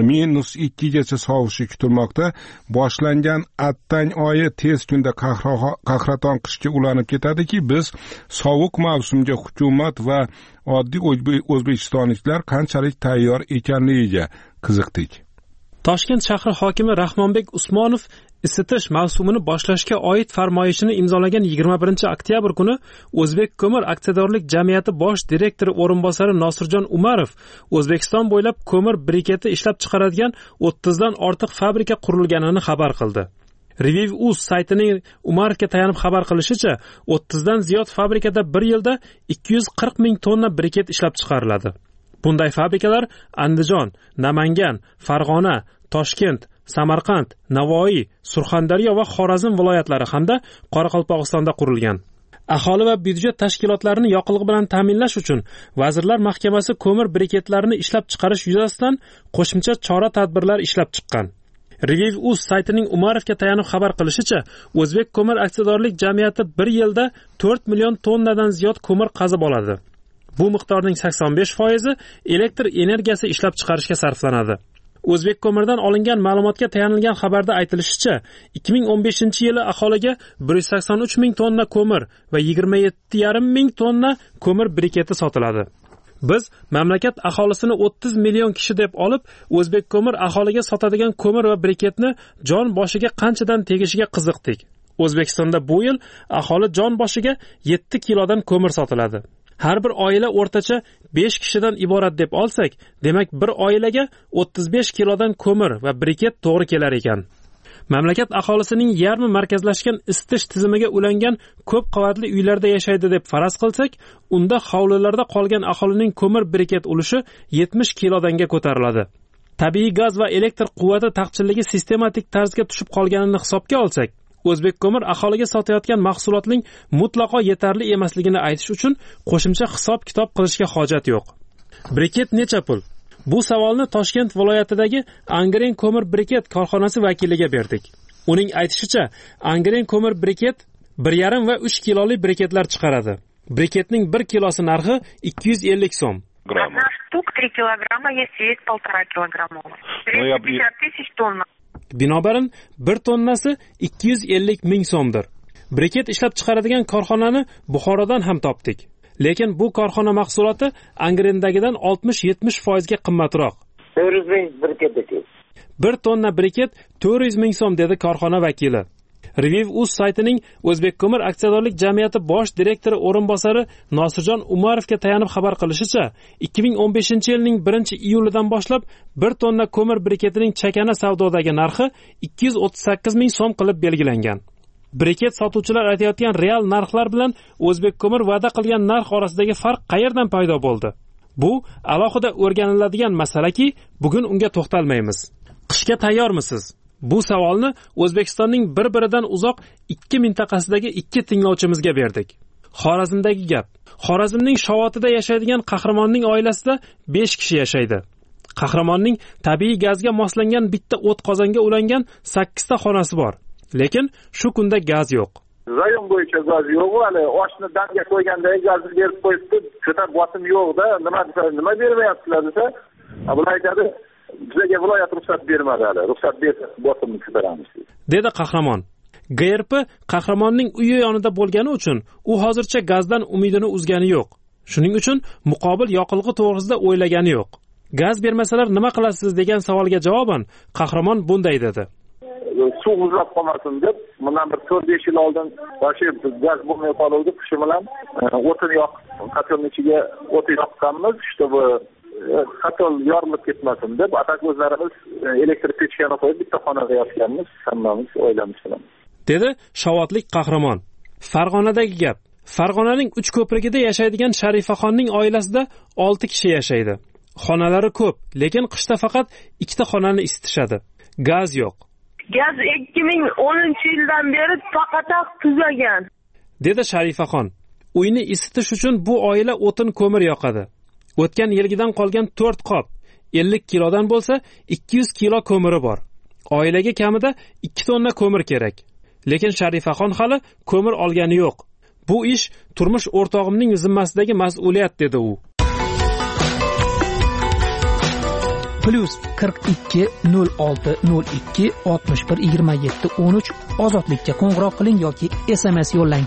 -2 gacha sovishi kutilmoqda. Boshlangan attang oyi tez kunda qahraton qishga ulanib ketadiki, biz sovuq mavsumga hukumat va oddiy o'zbekistonliklar qanchalik tayyor ekanligiga qiziqdik. Toshkent shahri hokimi Rahmonbek Usmonov isitish mavsumini boshlashga oid farmoyishini imzolagan 21-oktyabr kuni O'zbek ko'mir aksiyadorlik jamiyati bosh direktori o'rinbosari Nosirjon Umarov O'zbekiston bo'ylab ko'mir briketi ishlab chiqaradigan 30 dan ortiq fabrika qurilganini xabar qildi. Review.uz saytining Umarovga tayanib xabar qilishicha, 30 dan ziyod fabrikada bir yilda 240 ming tonna briket ishlab chiqariladi. Bunday fabrikalar Andijon, Namangan, Farg'ona, Toshkent, Samarqand, Navoiy, Surxondaryo va Xorazm viloyatlari hamda Qoraqalpog'istonda qurilgan. Aholi va byudjet tashkilotlarini yoqilg'i bilan ta'minlash uchun Vazirlar Mahkamasi ko'mir briketlarini ishlab chiqarish yuzasidan qo'shimcha chora-tadbirlar ishlab chiqqan. Review.uz saytining Umarovga tayanib xabar qilishicha, O'zbek ko'mir aksiyadorlik jamiyati bir yilda 4 million tonnadan ziyod ko'mir qazib oladi. Bu miqdorning 85% elektr energiyasi ishlab chiqarishga sarflanadi. O'zbek ko'mirdan olingan ma'lumotga tayanilgan xabarda aytilishicha, 2015-yili aholiga 183 ming tonna ko'mir va 27,5 ming tonna ko'mir briketi sotiladi. Biz mamlakat aholisini 30 million kishi deb olib, O'zbek ko'mir aholiga sotadigan ko'mir va briketni jon boshiga qanchadan tegishiga qiziqdik. O'zbekistonda bu yil aholi jon boshiga 7 kilodan ko'mir sotiladi. Har bir oila o'rtacha 5 kishidan iborat deb olsak, demak bir oilaga 35 kilodan ko'mir va briket to'g'ri kelar ekan. Mamlakat aholisining yarmi markazlashgan isitish tizimiga ulangan ko'p qavatli uylarda yashaydi deb faraz qilsak, unda hovlilarda qolgan aholining ko'mir briket ulushi 70 kilodanga ko'tariladi. Tabiiy gaz va elektr quvvati taqchilligi sistematik tarzga tushib qolganini hisobga olsak, O'zbek ko'mir aholiga sotayotgan mahsulotning mutlaqo yetarli emasligini aytish uchun qo'shimcha hisob-kitob qilishga hojat yo'q. Briket necha pul? Bu savolni Toshkent viloyatidagi Angren ko'mir briket korxonasi vakiliga berdik. Uning aytishicha, Angren ko'mir briket 1,5 va 3 kiloli briketlar chiqaradi. Briketning 1 kilosi narxi 250 so'm. Одна штука 3 килограмма, есть 1,5 килограмма. 350 тысяч тонн. Binobarin 1 tonnasi 250 ming so'mdir. Briket ishlab chiqaradigan korxonani Buxorodan ham topdik. lekin bu korxona mahsuloti Angrendagidan 60-70% ga qimmatroq. 400 ming briket. 1 tonna briket 400 ming so'm dedi korxona vakili. Reviv.uz saytining O'zbek ko'mir aksiyadorlik jamiyati bosh direktori o'rinbosari Nosirjon Umarovga tayanib xabar qilishicha, 2015-yilning 1-iyulidan boshlab 1 tonna ko'mir briketining chakana savdodagi narxi 238 ming so'm qilib belgilangan. Briket sotuvchilar aytayotgan real narxlar bilan O'zbek ko'mir va'da qilgan narx orasidagi farq qayerdan paydo bo'ldi? Bu alohida o'rganiladigan masalaki, bugun unga to'xtalmaymiz. Qishga tayyormisiz? Bu savolni O'zbekistonning bir-biridan uzoq 2 mintaqasidagi 2 tinglovchimizga berdik. Xorazmdagi gap. Xorazmning Shovotida yashaydigan qahramonning oilasida 5 kishi yashaydi. Qahramonning tabiiy gazga moslangan bitta o't qozonga ulangan 8 ta xonasi bor. Lekin shu kunda gaz yo'q. Rayon bo'yicha gaz yo'q, hali oshni damga qo'yganda gazni berib qo'yibdi, ko'tar botim yo'q-da, nima bermayapsizlar desa, bular aytadi, bizga viloyat ruxsat bermadi hali, ruxsat bersa botimni ko'taramiz dedi qahramon. GRP qahramonning uyi yonida bo'lgani uchun u hozircha gazdan umidini uzgani yo'q. Shuning uchun muqobil yoqilg'i to'g'risida o'ylagani yo'q. Gaz bermasalar nima qilasiz degan savolga javoban qahramon bunday dedi. Suv uzlab qolmasin deb, bundan bir 4-5 yil oldin yoshi gaz bo'lmay qoluvdi, qishi bilan o'tin yoqib, kotelning ichiga o't yoqqanmiz, bu kotel yorilib ketmasin deb, atak o'zlarimiz elektr pechkani qo'yib bitta xonaga yotganmiz, hammamiz oilamiz bilan. Dedi Shovotlik qahramon. Farg'onadagi gap. Farg'onaning 3 ko'prigida yashaydigan Sharifaxonning oilasida 6 kishi yashaydi. Xonalari ko'p, lekin qishda faqat 2 ta xonani isitishadi. Gaz yo'q. Gaz 2010-yildan beri faqat tuzagan, dedi Sharifaxon. Uyni isitish uchun bu oila o'tin ko'mir yoqadi. O'tgan yilgidan qolgan 4 qop 50 kilodan bo'lsa 200 kilo ko'miri bor. Oilaga kamida 2 tonna ko'mir kerak. Lekin Sharifaxon hali ko'mir olgani yo'q. Bu ish turmush o'rtog'imning zimmasidagi mas'uliyat dedi u. +42 06 02 61 27 13 ozodlikka qo'ng'iroq qiling yoki SMS yo'llang.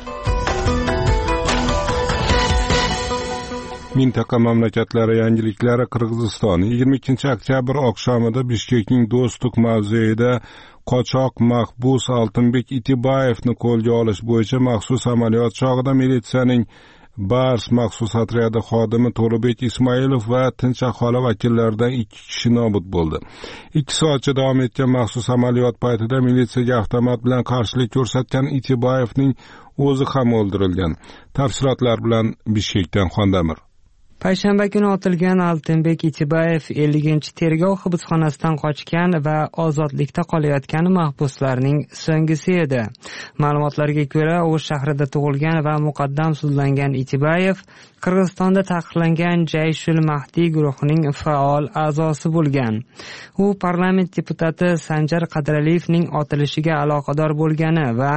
Mintaqa mamlakatlari yangiliklari. Qirg'iziston 22-oktyabr oqshomida Bishkekning Do'stlik mavzeida qochoq mahbus Oltinbek Itibayevni qo'lga olish bo'yicha maxsus amaliyot chog'ida militsiyaning Bars maxsus otryadi xodimi To'labek Ismoilov va tinch aholi vakillaridan 2 kishi nobud bo'ldi. 2 soatcha davom etgan maxsus amaliyot paytida militsiyaga avtomat bilan qarshilik ko'rsatgan Itibayevning o'zi ham o'ldirilgan. Tafsilotlar bilan Bishkekdan Xondamir. Payshanba kuni otilgan Oltinbek Itibayev 50-tergov hibsxonasidan qochgan va ozodlikda qolayotgan mahbuslarning so'nggisi edi. Ma'lumotlarga ko'ra, u shahrida tug'ilgan va muqaddam sudlangan Itibayev Qirg'izistonda taqiqlangan Jayshul Mahdiy guruhining faol a'zosi bo'lgan. U parlament deputati Sanjar Qadraliyevning otilishiga aloqador bo'lgani va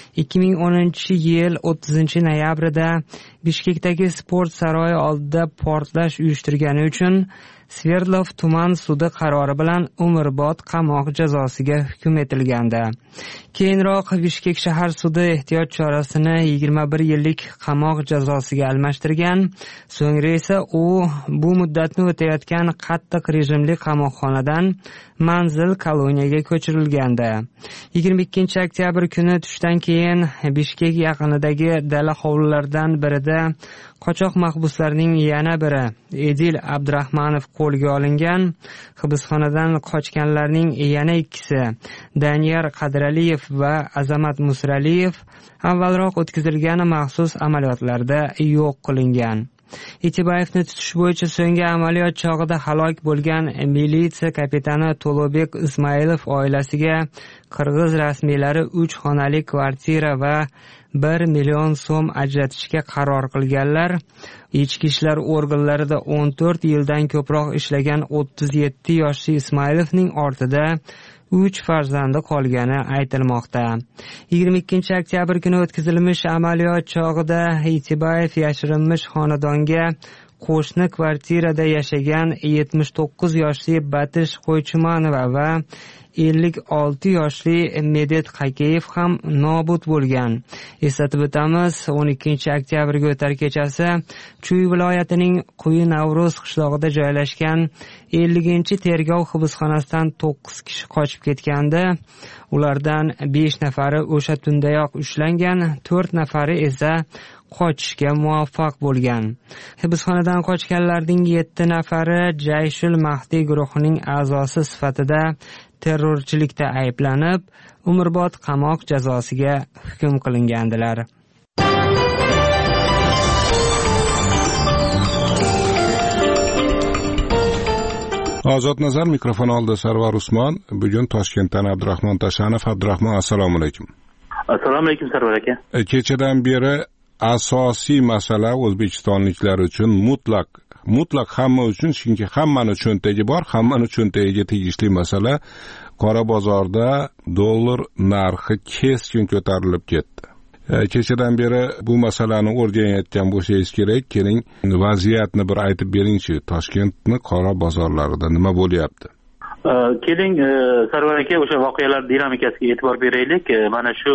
2010-yil 30-noyabrida Bishkekdagi sport saroyi oldida portlash uyushtirgani uchun Sverdlov tuman sudi qarori bilan umrbod qamoq jazosiga hukm etilgandi. Keyinroq Bishkek shahar sudi ehtiyot chorasini 21 yillik qamoq jazosiga almashtirgan. So'ngra esa u bu muddatni o'tayotgan qattiq rejimli qamoqxonadan manzil koloniyaga ko'chirilgandi. 22-oktyabr kuni tushdan keyin Bishkek yaqinidagi dala hovlilardan birida qochoq mahbuslarning yana biri Edil Abdurahmanov qo'lga olingan. Hibsxonadan qochganlarning yana ikkisi Daniyar Qadraliyev va Azamat Musraliyev avvalroq o'tkazilgan maxsus amaliyotlarda yo'q qilingan. Itibayevni tutish bo'yicha so'nggi amaliyot chog'ida halok bo'lgan militsiya kapitani To'labek Ismoilov oilasiga qirg'iz rasmiylari 3 xonali kvartira va 1 million so'm ajratishga qaror qilganlar. Ichki ishlar organlarida 14 yildan ko'proq ishlagan 37 yoshli Ismoilovning ortida 3 farzandi qolgani aytilmoqda. 22-oktyabr kuni o'tkazilmish amaliyot chog'ida Itibayev yashirinmish xonadonga qo'shni kvartirada yashagan 79 yoshli Batish Qo'ychimanova va 56 yoshli Medet Qakeyev ham nobud bo'lgan. Eslatib o'tamiz, 12 oktyabrga o'tar kechasi Chuy viloyatining Quyi Navro'z qishlog'ida joylashgan 50-tergov hibsxonasidan 9 kishi qochib ketgandi. Ulardan 5 nafari o'sha tundayoq ushlangan, 4 nafari esa qochishga muvaffaq bo'lgan. Hibsxonadan qochganlarning 7 nafari Jayshul Mahdi guruhining a'zosi sifatida terrorchilikda ayblanib, umrbod qamoq jazosiga hukm qilingandilar. Ozod Nazar mikrofon oldi. Sarvar Usmon. Bugun Toshkentdan Abdurahmon Tashanov. Abdurahmon, assalomu alaykum. Assalomu alaykum Sarvar aka. Kechadan beri asosiy masala o'zbekistonliklar uchun mutlaq hamma uchun, chunki hammani cho'ntagi bor, hammani cho'ntagiga tegishli masala qora bozorda dollar narxi keskin ko'tarilib ketdi. Kechadan beri bu masalani o'rganayotgan bo'lsangiz kerak. Keling, vaziyatni bir aytib beringchi. Toshkentning qora bozorlarida nima bo'lyapti? Keling, Sarvar aka, o'sha voqealar dinamikasiga e'tibor beraylik. Mana shu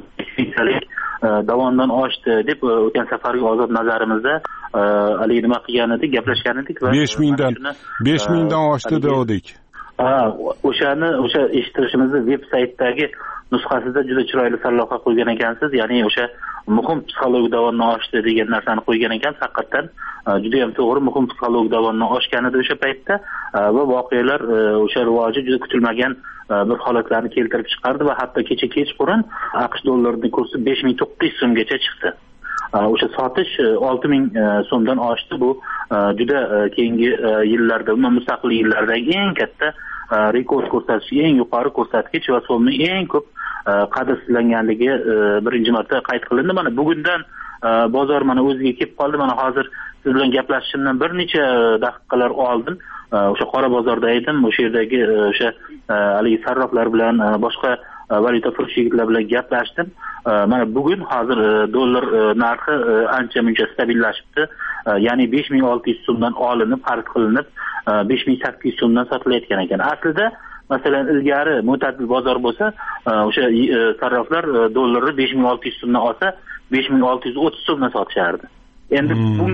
davomdan oshdi deb o'tgan safargi ozod nazarimizda hali nima qilgan edik, gaplashgan edik va 5 mingdan oshdi dedik. O'sha eshittirishimizni veb saytdagi nusxasida juda chiroyli sarlavha qo'ygan ekansiz. Ya'ni o'sha muhim psixologik davomdan oshdi degan narsani qo'ygan ekansiz. Haqiqatan juda ham to'g'ri, muhim psixologik davomdan oshgan edi o'sha paytda va voqealar o'sha rivoji juda kutilmagan bir holatlarni keltirib chiqardi va hatto kechqurun AQSh dollarining kursi 5900 so'mgacha chiqdi. O'sha sotish 6000 so'mdan oshdi. Bu juda keyingi yillarda, mustaqillik yillardagi eng katta rekord ko'rsatkichi, eng yuqori ko'rsatkich va so'mning eng ko'p qadrsizlanganligi birinchi marta qayd qilindi. Mana bugundan bozor mana o'ziga kelib qoldi. Mana hozir siz bilan gaplashishimdan bir necha daqiqalar oldin o'sha qora bozorda edim. O'sha yerdagi o'sha haligi sarroflar bilan, boshqa valyuta furush yigitlar bilan gaplashdim. Mana bugun hozir dollar narxi ancha muncha stabillashibdi. Ya'ni 5600 so'mdan olinib, xarid qilinib 5800 so'mdan sotilayotgan ekan. Aslida masalan ilgari mo'tadil bozor bo'lsa, o'sha sarroflar dollarni 5600 so'mdan olsa 5630 so'mdan sotishardi. Endi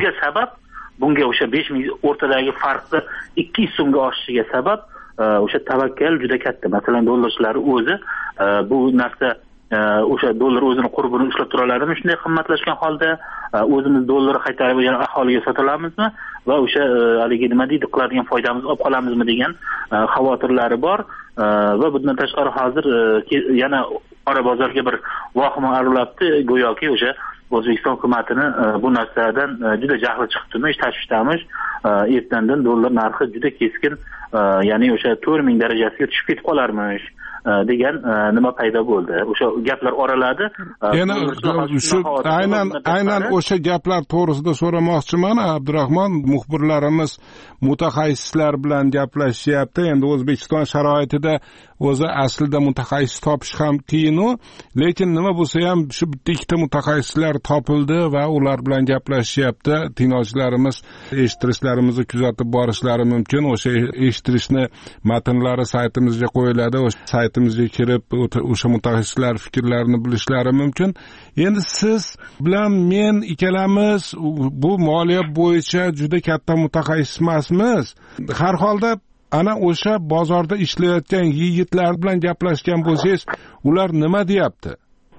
bunga o'sha 5000 o'rtadagi farqni 200 so'mga oshishiga sabab o'sha tavakkal juda katta. Masalan, dollarchilar o'zi bu narsa o'sha dollar o'zini qurbini ushlab tura oladimi shunday qimmatlashgan holda, o'zimiz dollarni qaytarib yana aholiga sota olamizmi va o'sha haligi nima deydi, qiladigan foydamizni olib qolamizmi degan xavotirlari bor va bundan tashqari hozir yana qora bozorga bir vahima aralabdi. Go'yoki o'sha O'zbekiston hukumatini bu narsadan juda jahli chiqibdimi, tashvishdamiz. Ertandan dollar narxi juda keskin, ya'ni o'sha 4000 darajasiga tushib ketib qolarmish degan nima paydo bo'ldi. O'sha gaplar oraladi. Yana shu aynan o'sha gaplar to'g'risida so'ramoqchiman. Abdurahmon, muxbirlarimiz mutaxassislar bilan gaplashyapti. Endi O'zbekiston sharoitida o'zi aslida mutaxassis topish ham qiyin-u, lekin nima bo'lsa ham shu bitta ikkita mutaxassislar topildi va ular bilan gaplashyapti. Tinglovchilarimiz eshittirishlarimizni kuzatib borishlari mumkin. O'sha eshittirishni matnlari saytimizga qo'yiladi. O'sha saytimizga kirib o'sha mutaxassislar fikrlarini bilishlari mumkin. Endi siz bilan men ikkalamiz bu moliya bo'yicha juda katta mutaxassis emasmiz. Har holda ana o'sha bozorda ishlayotgan yigitlar bilan gaplashgan bo'lsangiz, ular nima deyapti?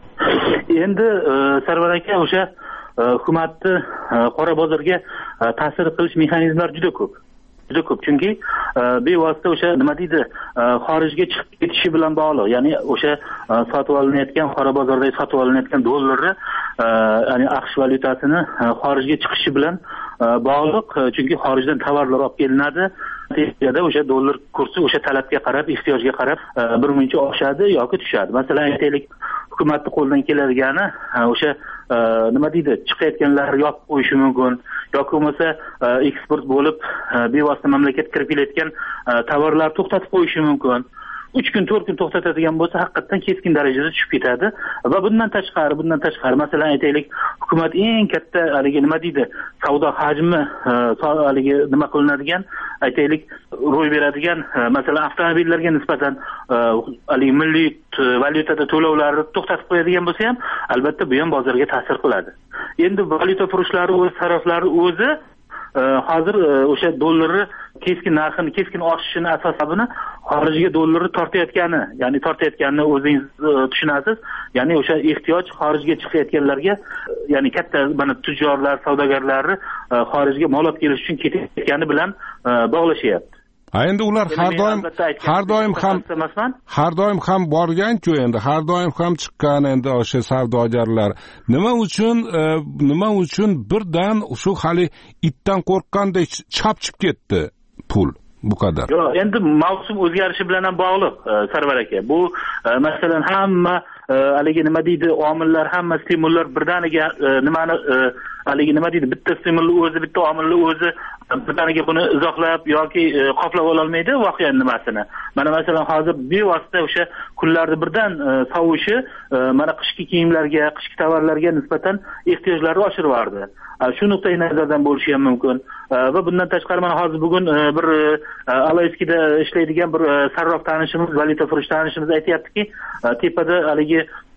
Endi Sarvar aka, o'sha hukumatni qora bozorga ta'sir qilish mexanizmlari juda ko'p. Chunki bevosita o'sha nima deydi, xorijga chiqib ketishi bilan bog'liq. Ya'ni o'sha sotib olinayotgan qora bozordagi sotib olinayotgan dollarni, ya'ni AQSh valyutasini xorijga chiqishi bilan bog'liq. Chunki xorijdan tovarlar olib kelinadi. Natijada o'sha dollar kursi o'sha talabga qarab, ehtiyojga qarab birmuncha oshadi yoki tushadi. Masalan, aytaylik, hukumatning qo'ldan keladigani o'sha nima deydi, chiqayotganlarni yopib qo'yishi mumkin yoki bo'lmasa eksport bo'lib bevosita mamlakatga kirib kelayotgan tovarlar to'xtatib qo'yishi mumkin. 3 kun 4 kun to'xtatadigan bo'lsa haqiqatdan keskin darajada tushib ketadi va bundan tashqari masalan aytaylik hukumat eng katta haligi nima deydi savdo hajmi haligi nima qilinadigan aytaylik ro'y beradigan masalan avtomobillarga nisbatan haligi milliy valyutada to'lovlarni to'xtatib qo'yadigan bo'lsa ham albatta bu ham bozorga ta'sir qiladi. Endi valyutafurushlar o'z taraflari o'zi hozir o'sha dollarni keskin oshishini asosabini xorijga dollarni tortayotganini o'zingiz tushunasiz. Ya'ni o'sha ehtiyoj xorijga chiqayotganlarga, ya'ni katta mana tujjorlar, savdogarlarni xorijga mol olib kelish uchun ketayotgani bilan bog'lashyapti. Endi ular har doim ham borgan-ku, endi har doim ham chiqqan endi o'sha savdogarlar. Nima uchun birdan shu hali itdan qo'rqqandek chapchib ketdi pul bu qadar? Yo'q, endi mavsum o'zgarishi bilan ham bog'liq, Sarvar aka. Bu masalan hamma haligi nima deydi, omillar, hamma stimullar birdaniga nimani haligi nima deydi, bitta stimulni o'zi, bitta omilni o'zi birdaniga buni izohlab yoki qoplab ola olmaydi voqea nimasini. Mana masalan hozir bevosita o'sha kunlarda birdan sovishi mana qishki kiyimlarga, qishki tovarlarga nisbatan ehtiyojlarni oshirib yubordi. Shu nuqtai nazardan bo'lishi ham mumkin. Va bundan tashqari mana hozir bugun bir Aloyskida ishlaydigan bir sarrof tanishimiz, valyutafurush tanishimiz aytayaptiki, tepada haligi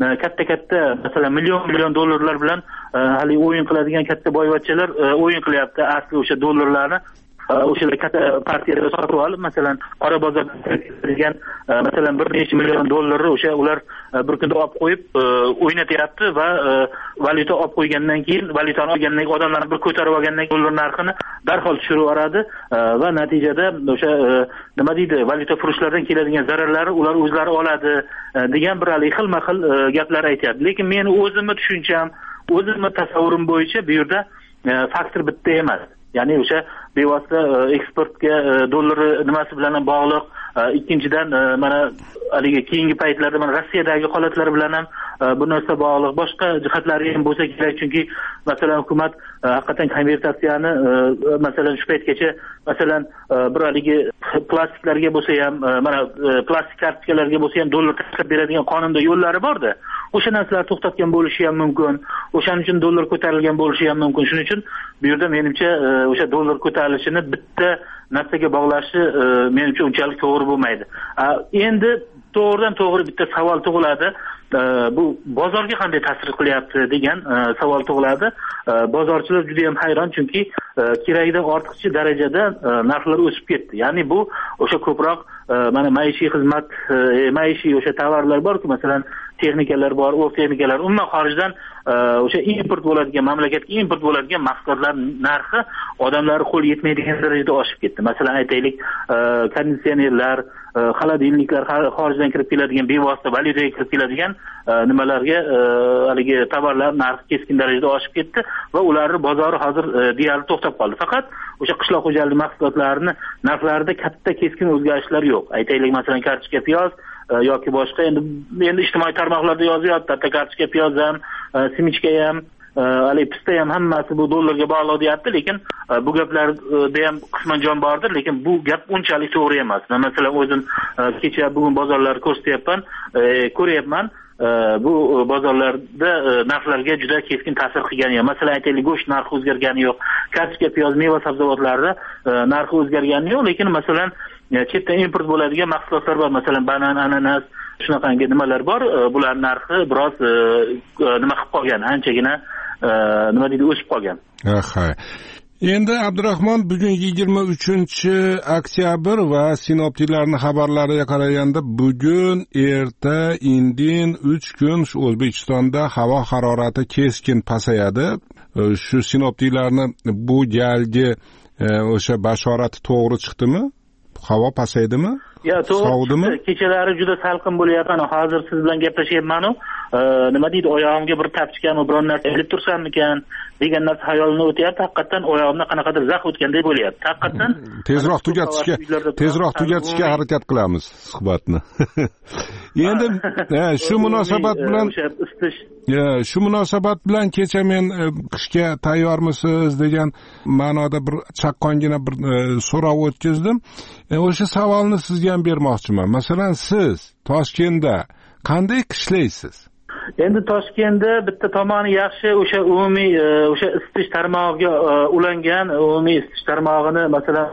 katta masalan million dollarlar bilan hali o'yin qiladigan katta boyvachchalar o'yin qilyapti. Asli o'sha dollarlarni o'sha katta partiyalar sotib olib, masalan qora bozorda kirgan masalan bir necha million dollarni o'sha ular bir kunda olib qo'yib o'ynatyapti va valyuta olib qo'ygandan keyin, valyutani olgandan keyin odamlarni bir ko'tarib olgandan keyin dollar narxini darhol tushirib yuboradi va natijada o'sha nima deydi, valyuta furushlardan keladigan zararlarni ular o'zlari oladi degan bir xilma-xil gaplar aytyapti. Lekin meni o'zimni tushuncham, o'zimni tasavvurim bo'yicha bu yerda faktor bitta emas. Ya'ni o'sha bevosita eksportga dollari nimasi bilan ham bog'liq. Ikkinchidan mana haligi keyingi paytlarda mana Rossiyadagi holatlar bilan ham bu narsa bog'liq. Boshqa jihatlari ham bo'lsa kerak, chunki masalan hukumat haqiqatan konvertatsiyani masalan shu paytgacha masalan bir haligi plastiklarga bo'lsa ham, mana plastik kartochkalarga bo'lsa ham dollar tashqab beradigan qonunda yo'llari bor-da. O'sha narsalar to'xtatgan bo'lishi ham mumkin. O'shaning uchun dollar ko'tarilgan bo'lishi ham mumkin. Shuning uchun bu yerda menimcha o'sha dollar ko'tarilishini bitta narsaga bog'lashi menimcha unchalik to'g'ri bo'lmaydi. Endi to'g'ridan to'g'ri bitta savol tug'iladi. Bu bozorga qanday ta'sir qilyapti degan savol tug'iladi. Bozorchilar juda ham hayron, chunki kerakdan ortiqcha darajada narxlar o'sib ketdi. Ya'ni bu o'sha ko'proq mana maishiy xizmat, maishiy o'sha tovarlar bor-ku, masalan texnikalar bor, o'q texnikalar, umuman xorijdan o'sha import bo'ladigan, mamlakatga import bo'ladigan mahsulotlar narxi odamlar qo'l yetmaydigan darajada oshib ketdi. Masalan aytaylik, konditsionerlar, xolodilniklar, xorijdan kirib keladigan, bevosita valyutaga kirib keladigan nimalarga haligi tovarlar narxi keskin darajada oshib ketdi va ularning bozori hozir deyarli to'xtab qoldi. Faqat o'sha qishloq xo'jaligi mahsulotlarini narxlarida katta keskin o'zgarishlar yo'q. Aytaylik masalan kartoshka, piyoz yoki boshqa endi ijtimoiy tarmoqlarda yozyapti, hatto kartoshka, piyoz ham, simichka ham, haligi pista ham hammasi bu dollarga bog'liq deyapti, lekin bu gaplarda ham qisman jon bordir, lekin bu gap unchalik to'g'ri emas. Masalan o'zim kecha bugun bozorlarni ko'ryapman. Bu bozorlarda narxlarga juda keskin ta'sir qilgani yo'q. Masalan aytaylik, go'sht narxi o'zgargani yo'q, kartoshka, piyoz, meva sabzavotlarida narxi o'zgargani yo'q, lekin masalan chetdan import bo'ladigan mahsulotlar bor, masalan banan, ananas, shunaqangi nimalar bor. Bular narxi biroz nima qilib qolgan, anchagina nima deydi, o'sib qolgan. Endi Abdurahmon, bugun 23-oktyabr va sinoptiklarning xabarlariga qaraganda bugun, erta, indin 3 kun O'zbekistonda havo harorati keskin pasayadi. Shu sinoptiklarning bu galgi o'sha bashorati to'g'ri chiqdimi? Havo pasaydimi? Ya, to'g'ri. Kechalari juda salqin bo'lyapti. Hozir siz bilan gaplashyapman-u, nima deydi, oyog'imga bir tapchikami, biron narsa ilib tursammikan degan narsa hayolimdan o'tyapti. Haqiqatan oyog'imda qanaqadir zax o'tganday bo'lyapti. Haqiqatan tezroq tugatishga harakat qilamiz suhbatni. endi shu munosabat bilan o'sha isitish shu munosabat bilan kecha men qishga tayyormisiz degan ma'noda bir chaqqongina bir so'rov o'tkazdim. O'sha savolni sizga ham bermoqchiman. Masalan, siz Toshkentda qanday qishlaysiz? Endi Toshkentda bitta tomoni yaxshi, o'sha umumiy o'sha isitish tarmog'iga ulangan, umumiy isitish tarmog'ini masalan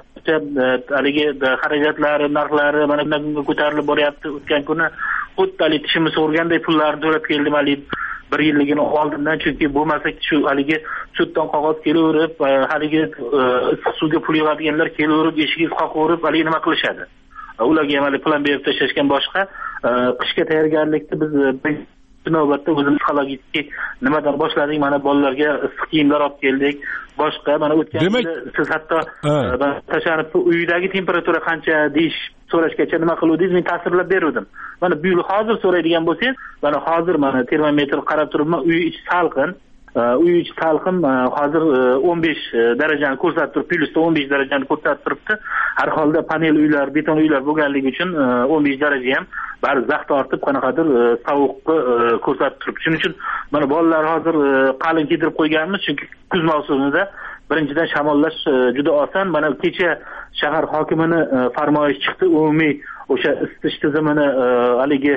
haligi xarajatlari, narxlari mana bunga ko'tarilib boryapti. O'tgan kuni xuddi tishimiz o'rganday pullarni to'lab keldim haligi 1 yilligini oldindan, chunki bo'lmasa shu haligi suddan qog'oz kelaverib, haligi issiq suvga pul yig'adiganlar kelaverib, eshigingizni qoqaverib, haligi nima qilishadi. Ularga ham plan berib tashlashgan boshqa. Qishga tayyorgarlikda biz navbatda o'zimiz psixologik nimadan boshladik, mana bolalarga issiq kiyimlar olib keldik, boshqa mana o'tgan yili siz hatto tashanib uydagi temperatura qancha deyish so'rashgacha nima qiluvdingiz, men ta'sirlab berdim. Mana bu yil hozir so'raydigan bo'lsangiz, mana hozir mana termometr qarab turibman, uy ichi salqin. Uy ichi salqin, hozir 15 darajani ko'rsatib turibdi, plyusda 15 darajani ko'rsatib turibdi. Har holda panel uylar, beton uylar bo'lganligi uchun 15 daraja ham bari zax tortib qanaqadir sovuqni ko'rsatib turibdi. Shuning uchun mana bolalar hozir qalin kiydirib qo'yganmiz, chunki kuz mavsumida birinchidan shamollash juda oson. Mana kecha shahar hokimini farmoyish chiqdi, umumiy o'sha isitish tizimini haligi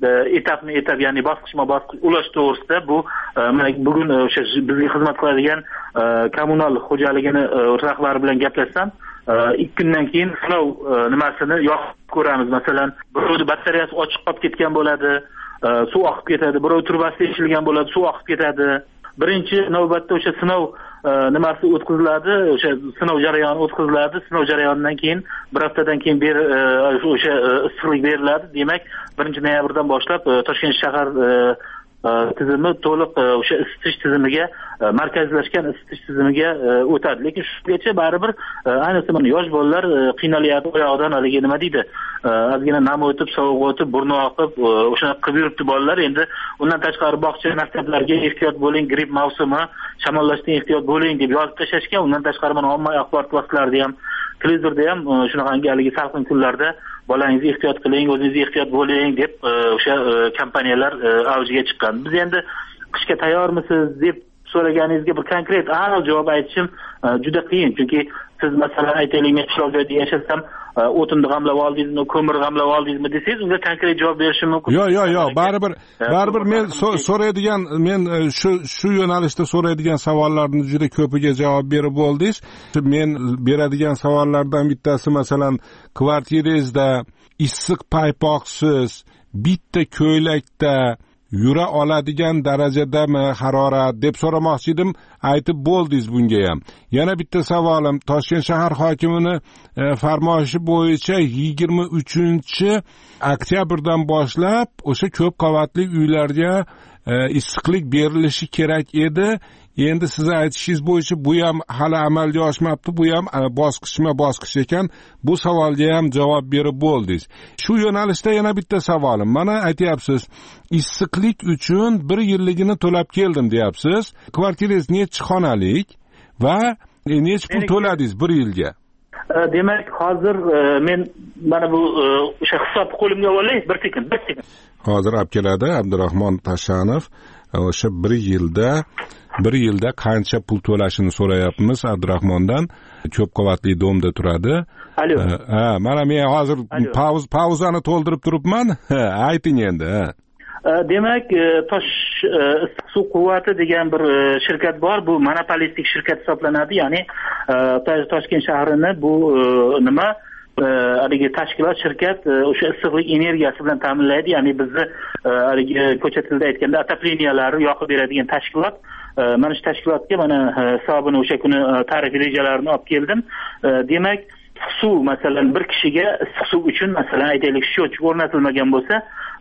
etap, ya'ni bosqichma-bosqich ulash to'g'risida bu mana bugun o'sha bizga xizmat qiladigan kommunal xo'jaligini rahbari bilan gaplashsam, 2 kundan keyin sinov nimasini yoqib ko'ramiz. Masalan, birovni batareyasi ochiq qolib ketgan bo'ladi, suv oqib ketadi, birov turbasi teshilgan bo'ladi, suv oqib ketadi. Birinchi navbatda o'sha sinov nimasi o'tkaziladi, o'sha sinov jarayoni o'tkaziladi. Sinov jarayonidan keyin bir haftadan keyin o'sha issiqlik beriladi. Demak, 1-noyabrdan boshlab Toshkent shahar tizimi to'liq o'sha isitish tizimiga, markazlashgan isitish tizimiga o'tadi. Lekin shungacha baribir ayniqsa mana yosh bolalar qiynalyapti, oyoqdan haligi nima deydi, ozgina nam o'tib, sovuq o'tib, burni oqib, o'shani qilib yuribdi bolalar. Endi undan tashqari bog'cha, maktablarga ehtiyot bo'ling, gripp mavsumi, shamollashdan ehtiyot bo'ling deb yozib tashlashgan. Undan tashqari mana ommaviy axborot vositalarida ham, televizorda ham shunaqangi haligi salqin kunlarda bolangizni ehtiyot qiling, o'zingiz ehtiyot bo'ling deb o'sha kompaniyalar avjiga chiqqan. Biz endi qishga tayyormisiz deb so'raganingizga bir konkret aniq javob aytishim juda qiyin, chunki siz masalan aytaylik, men qishloq joyda yashasam, o'tinni g'amlab oldingizmi, ko'mir g'amlab oldingizmi desangiz, unga konkret javob berishim mumkin. Yo'q, baribir men so'raydigan, men shu yo'nalishda so'raydigan savollarni juda ko'piga javob berib bo'ldingiz. Men beradigan savollardan bittasi masalan, kvartirangizda issiq paypoqsiz bitta ko'ylakda yura oladigan darajadami harorat deb so'ramoqchi edim, aytib bo'ldingiz bunga ham. Yana bitta savolim, Toshkent shahar hokimini farmoyishi bo'yicha 23-oktyabrdan boshlab o'sha ko'p qavatli uylarga issiqlik berilishi kerak edi. Endi siz aytishingiz bo'yicha bu ham hali amalga oshmabdi, bu ham bosqichma-bosqich ekan. Bu savolga ham javob berib bo'ldingiz. Shu yo'nalishda yana bitta savolim. Mana aytyapsiz, issiqlik uchun 1 yilligini to'lab keldim deyapsiz. Kvartirangiz nechi xonalik va nechi pul to'ladingiz 1 yilga? Demak, hozir men mana bu o'sha hisobni qo'limga olay, bir sekin. Hozir olib keladi Abdurahmon Tashanov. O'sha 1 yilda qancha pul to'lashini so'rayapmiz Abdurahmondan. Ko'p qavatli domda turadi. Mana men hozir pauzani to'ldirib turibman. Ayting endi. Demak, Tosh issiq suv quvvati degan bir shirkat bor. Bu monopolistik shirkat hisoblanadi. Ya'ni Toshkent shahrini bu nima haligi tashkilot, shirkat o'sha issiqlik energiyasi bilan ta'minlaydi. Ya'ni bizni haligi ko'cha tilida aytganda otopleniyalarni yoqib beradigan tashkilot. Mana shu tashkilotga mana hisobini o'sha kuni tarif rejalarini olib keldim. Demak, suv masalan bir kishiga issiq suv uchun masalan aytaylik счетчик o'rnatilmagan bo'lsa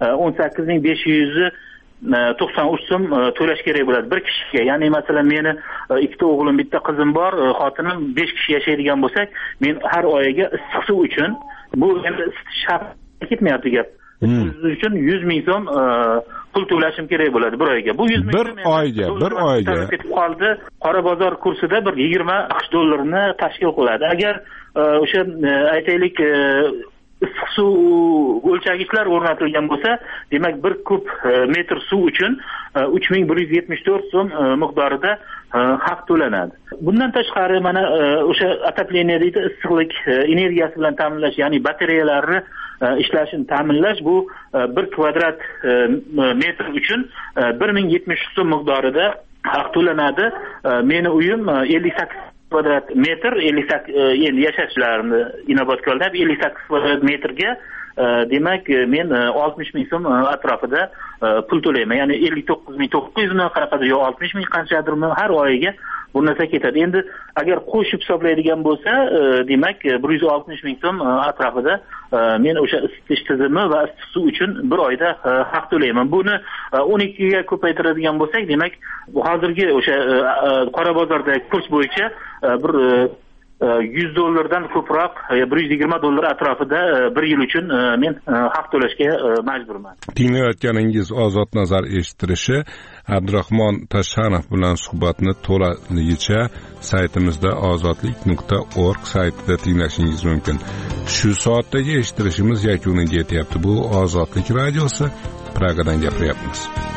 18.593 so'm to'lash kerak bo'ladi bir kishiga. Ya'ni masalan meni 2 o'g'lim, bitta qizim bor, xotinim 5 kishi yashaydigan bo'lsak, men har oyiga issiq suv uchun, bu endi isitish shart ketmayapti gap. Uchun 100 ming so'm pul to'lashim kerak bo'ladi bir oyga. Bu 100 ming bir oyga ketib qoldi. Qora bozor kursida bir 20 AQSh dollarini tashkil qiladi. Agar o'sha aytaylik issiq suv o'lchagichlar o'rnatilgan bo'lsa, demak 1 kub metr suv uchun 3174 so'm miqdorida haq to'lanadi. Bundan tashqari mana o'sha отопление deydi, issiqlik energiyasi bilan ta'minlash, ya'ni batareyalarni ishlashini ta'minlash, bu 1 kvadrat metr uchun 1073 so'm miqdorida haq to'lanadi. Meni uyim 58 kvadrat metr, 58 endi yashashlarini inobatga olib 58 kvadrat metrga demak men 60 ming so'm atrofida pul to'layman. Ya'ni 59.900 mi, qanaqadir yo 60 ming qanchadirmi har oyiga bu narsa ketadi. Endi agar qo'shib hisoblaydigan bo'lsa, demak 160 ming so'm atrofida men o'sha isitish tizimi va issiq suv uchun bir oyda haq to'layman. Buni 12 ga ko'paytiradigan bo'lsak, demak hozirgi o'sha qora bozordagi kurs bo'yicha bir $100 ko'proq, $120 atrofida bir yil uchun men haq to'lashga majburman. Tinglayotganingiz Ozod nazar eshittirishi. Abdurahmon Tashanov bilan suhbatni to'laligicha saytimizda ozodlik.org saytida tinglashingiz mumkin. Shu soatdagi eshittirishimiz yakuniga yetyapti. Bu Ozodlik radiosi, Pragadan gapiryapmiz.